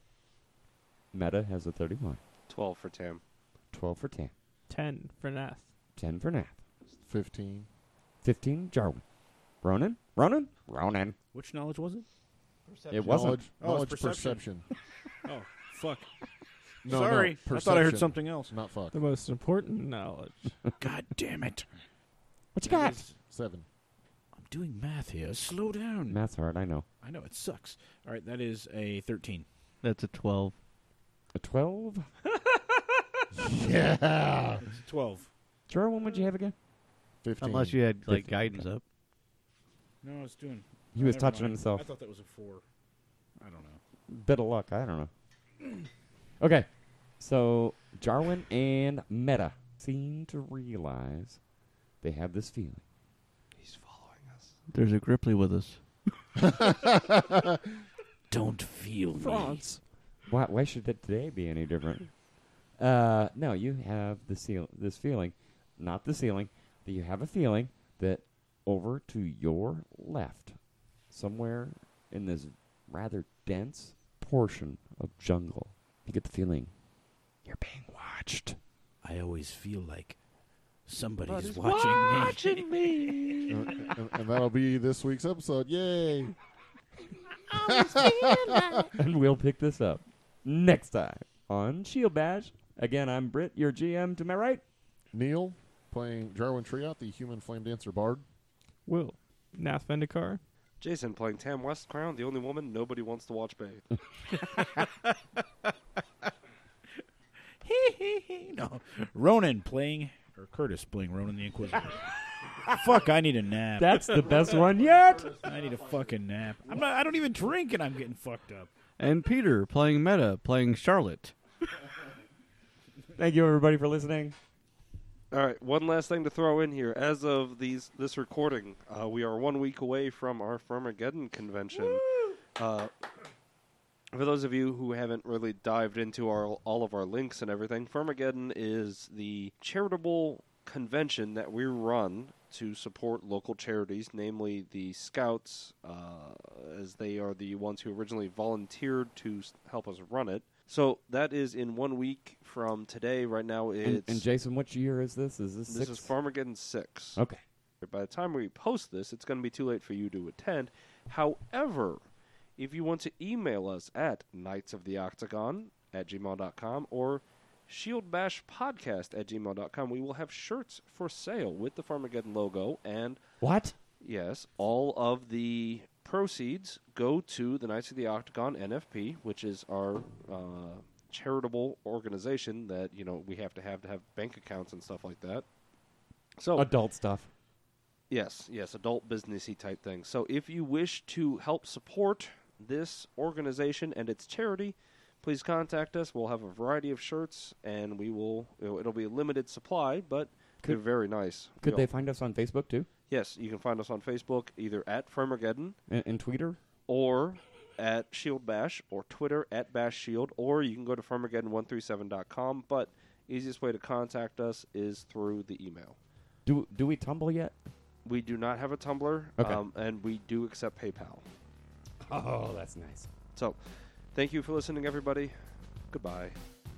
Meta has a thirty-one. twelve for Tam. twelve for Tam. Ten for Nath. ten for Nath. fifteen. fifteen, Jarwin. Ronan? Ronan? Ronan. Which knowledge was it? It wasn't. Knowledge, Oh, knowledge it's perception. perception. Oh, fuck. No, Sorry. no, I thought I heard perception. something else. Not fuck. The most important knowledge. God damn it. What you That got? is- Seven. I'm doing math here. Slow down. Math's hard, I know. I know, it sucks. All right, that is a thirteen. That's a twelve. A twelve? Yeah. It's a twelve. Jarwin, what would you have again? Fifteen. Unless you had like Fifteen. guidance up. No, I was doing... He was Never touching mind. himself. I thought that was a four. I don't know. Bit of luck, I don't know. Okay, so Jarwin and Meta seem to realize they have this feeling. He's following us. There's a Gripply with us. Don't feel me. Why, why should it today be any different? Uh, no, you have the seal, this feeling, not the ceiling, that you have a feeling that over to your left, somewhere in this rather dense portion of jungle, you get the feeling you're being watched. I always feel like somebody's Somebody's watching, me. and, and- and that'll be this week's episode. Yay. And we'll pick this up next time on Shield Bash. Again, I'm Britt, your G M to my right. Neil playing Jarwin Triot, the human flame dancer bard. Will. Nath Vendikar. Jason playing Tam West Crown, the only woman nobody wants to watch bathe. No. Ronan playing, or Curtis playing Ronan the Inquisitor. Fuck, I need a nap. That's the best one yet. I need a fucking nap. I'm not, I don't even drink and I'm getting fucked up. And Peter playing Meta, playing Charlotte. Thank you, everybody, for listening. All right, one last thing to throw in here. As of these this recording, uh, we are one week away from our Farmageddon convention. Uh, for those of you who haven't really dived into our all of our links and everything, Farmageddon is the charitable convention that we run to support local charities, namely the Scouts, uh, as they are the ones who originally volunteered to s- help us run it. So that is in one week from today. Right now, it's And, and Jason, which year is this? Is this this six? is Farmageddon six. Okay. By the time we post this, it's going to be too late for you to attend. However, if you want to email us at knightsoftheoctagon at gmail dot com or shieldbashpodcast at gmail dot com, we will have shirts for sale with the Farmageddon logo. And, What? yes, all of the proceeds go to the Knights of the Octagon N F P, which is our uh, charitable organization that, you know, we have to have to have bank accounts and stuff like that. So Adult stuff. Yes, yes, adult businessy type thing. So if you wish to help support this organization and its charity, please contact us. We'll have a variety of shirts, and we will. It'll, it'll be a limited supply, but Could- they're very nice. Could We they all- find us on Facebook too? Yes, you can find us on Facebook either at Farmageddon And, and Twitter? or at Shield Bash or Twitter at Bash Shield, or you can go to farmageddon one three seven dot com. But easiest way to contact us is through the email. Do do we tumble yet? We do not have a Tumblr, Okay. um, and we do accept PayPal. Oh, that's nice. So, thank you for listening, everybody. Goodbye.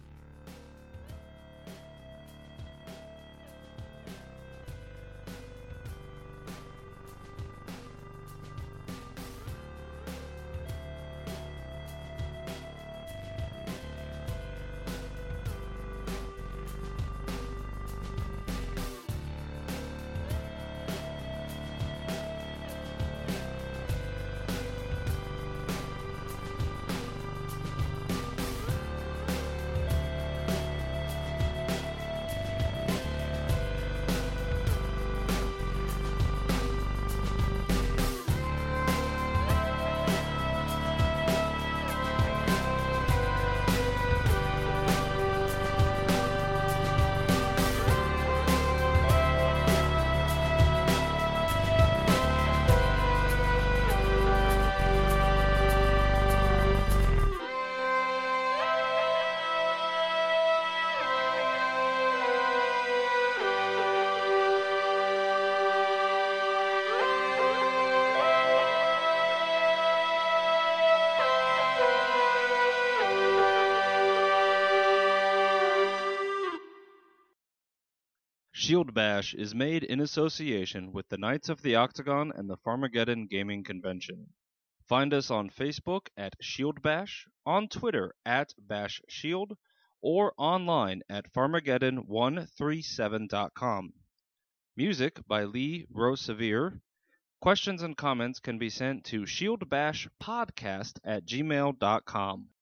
Shield Bash is made in association with the Knights of the Octagon and the Farmageddon Gaming Convention. Find us on Facebook at Shield Bash, on Twitter at Bash Shield, or online at farmageddon one three seven dot com. Music by Lee Rosevere. Questions and comments can be sent to shieldbashpodcast at gmail dot com.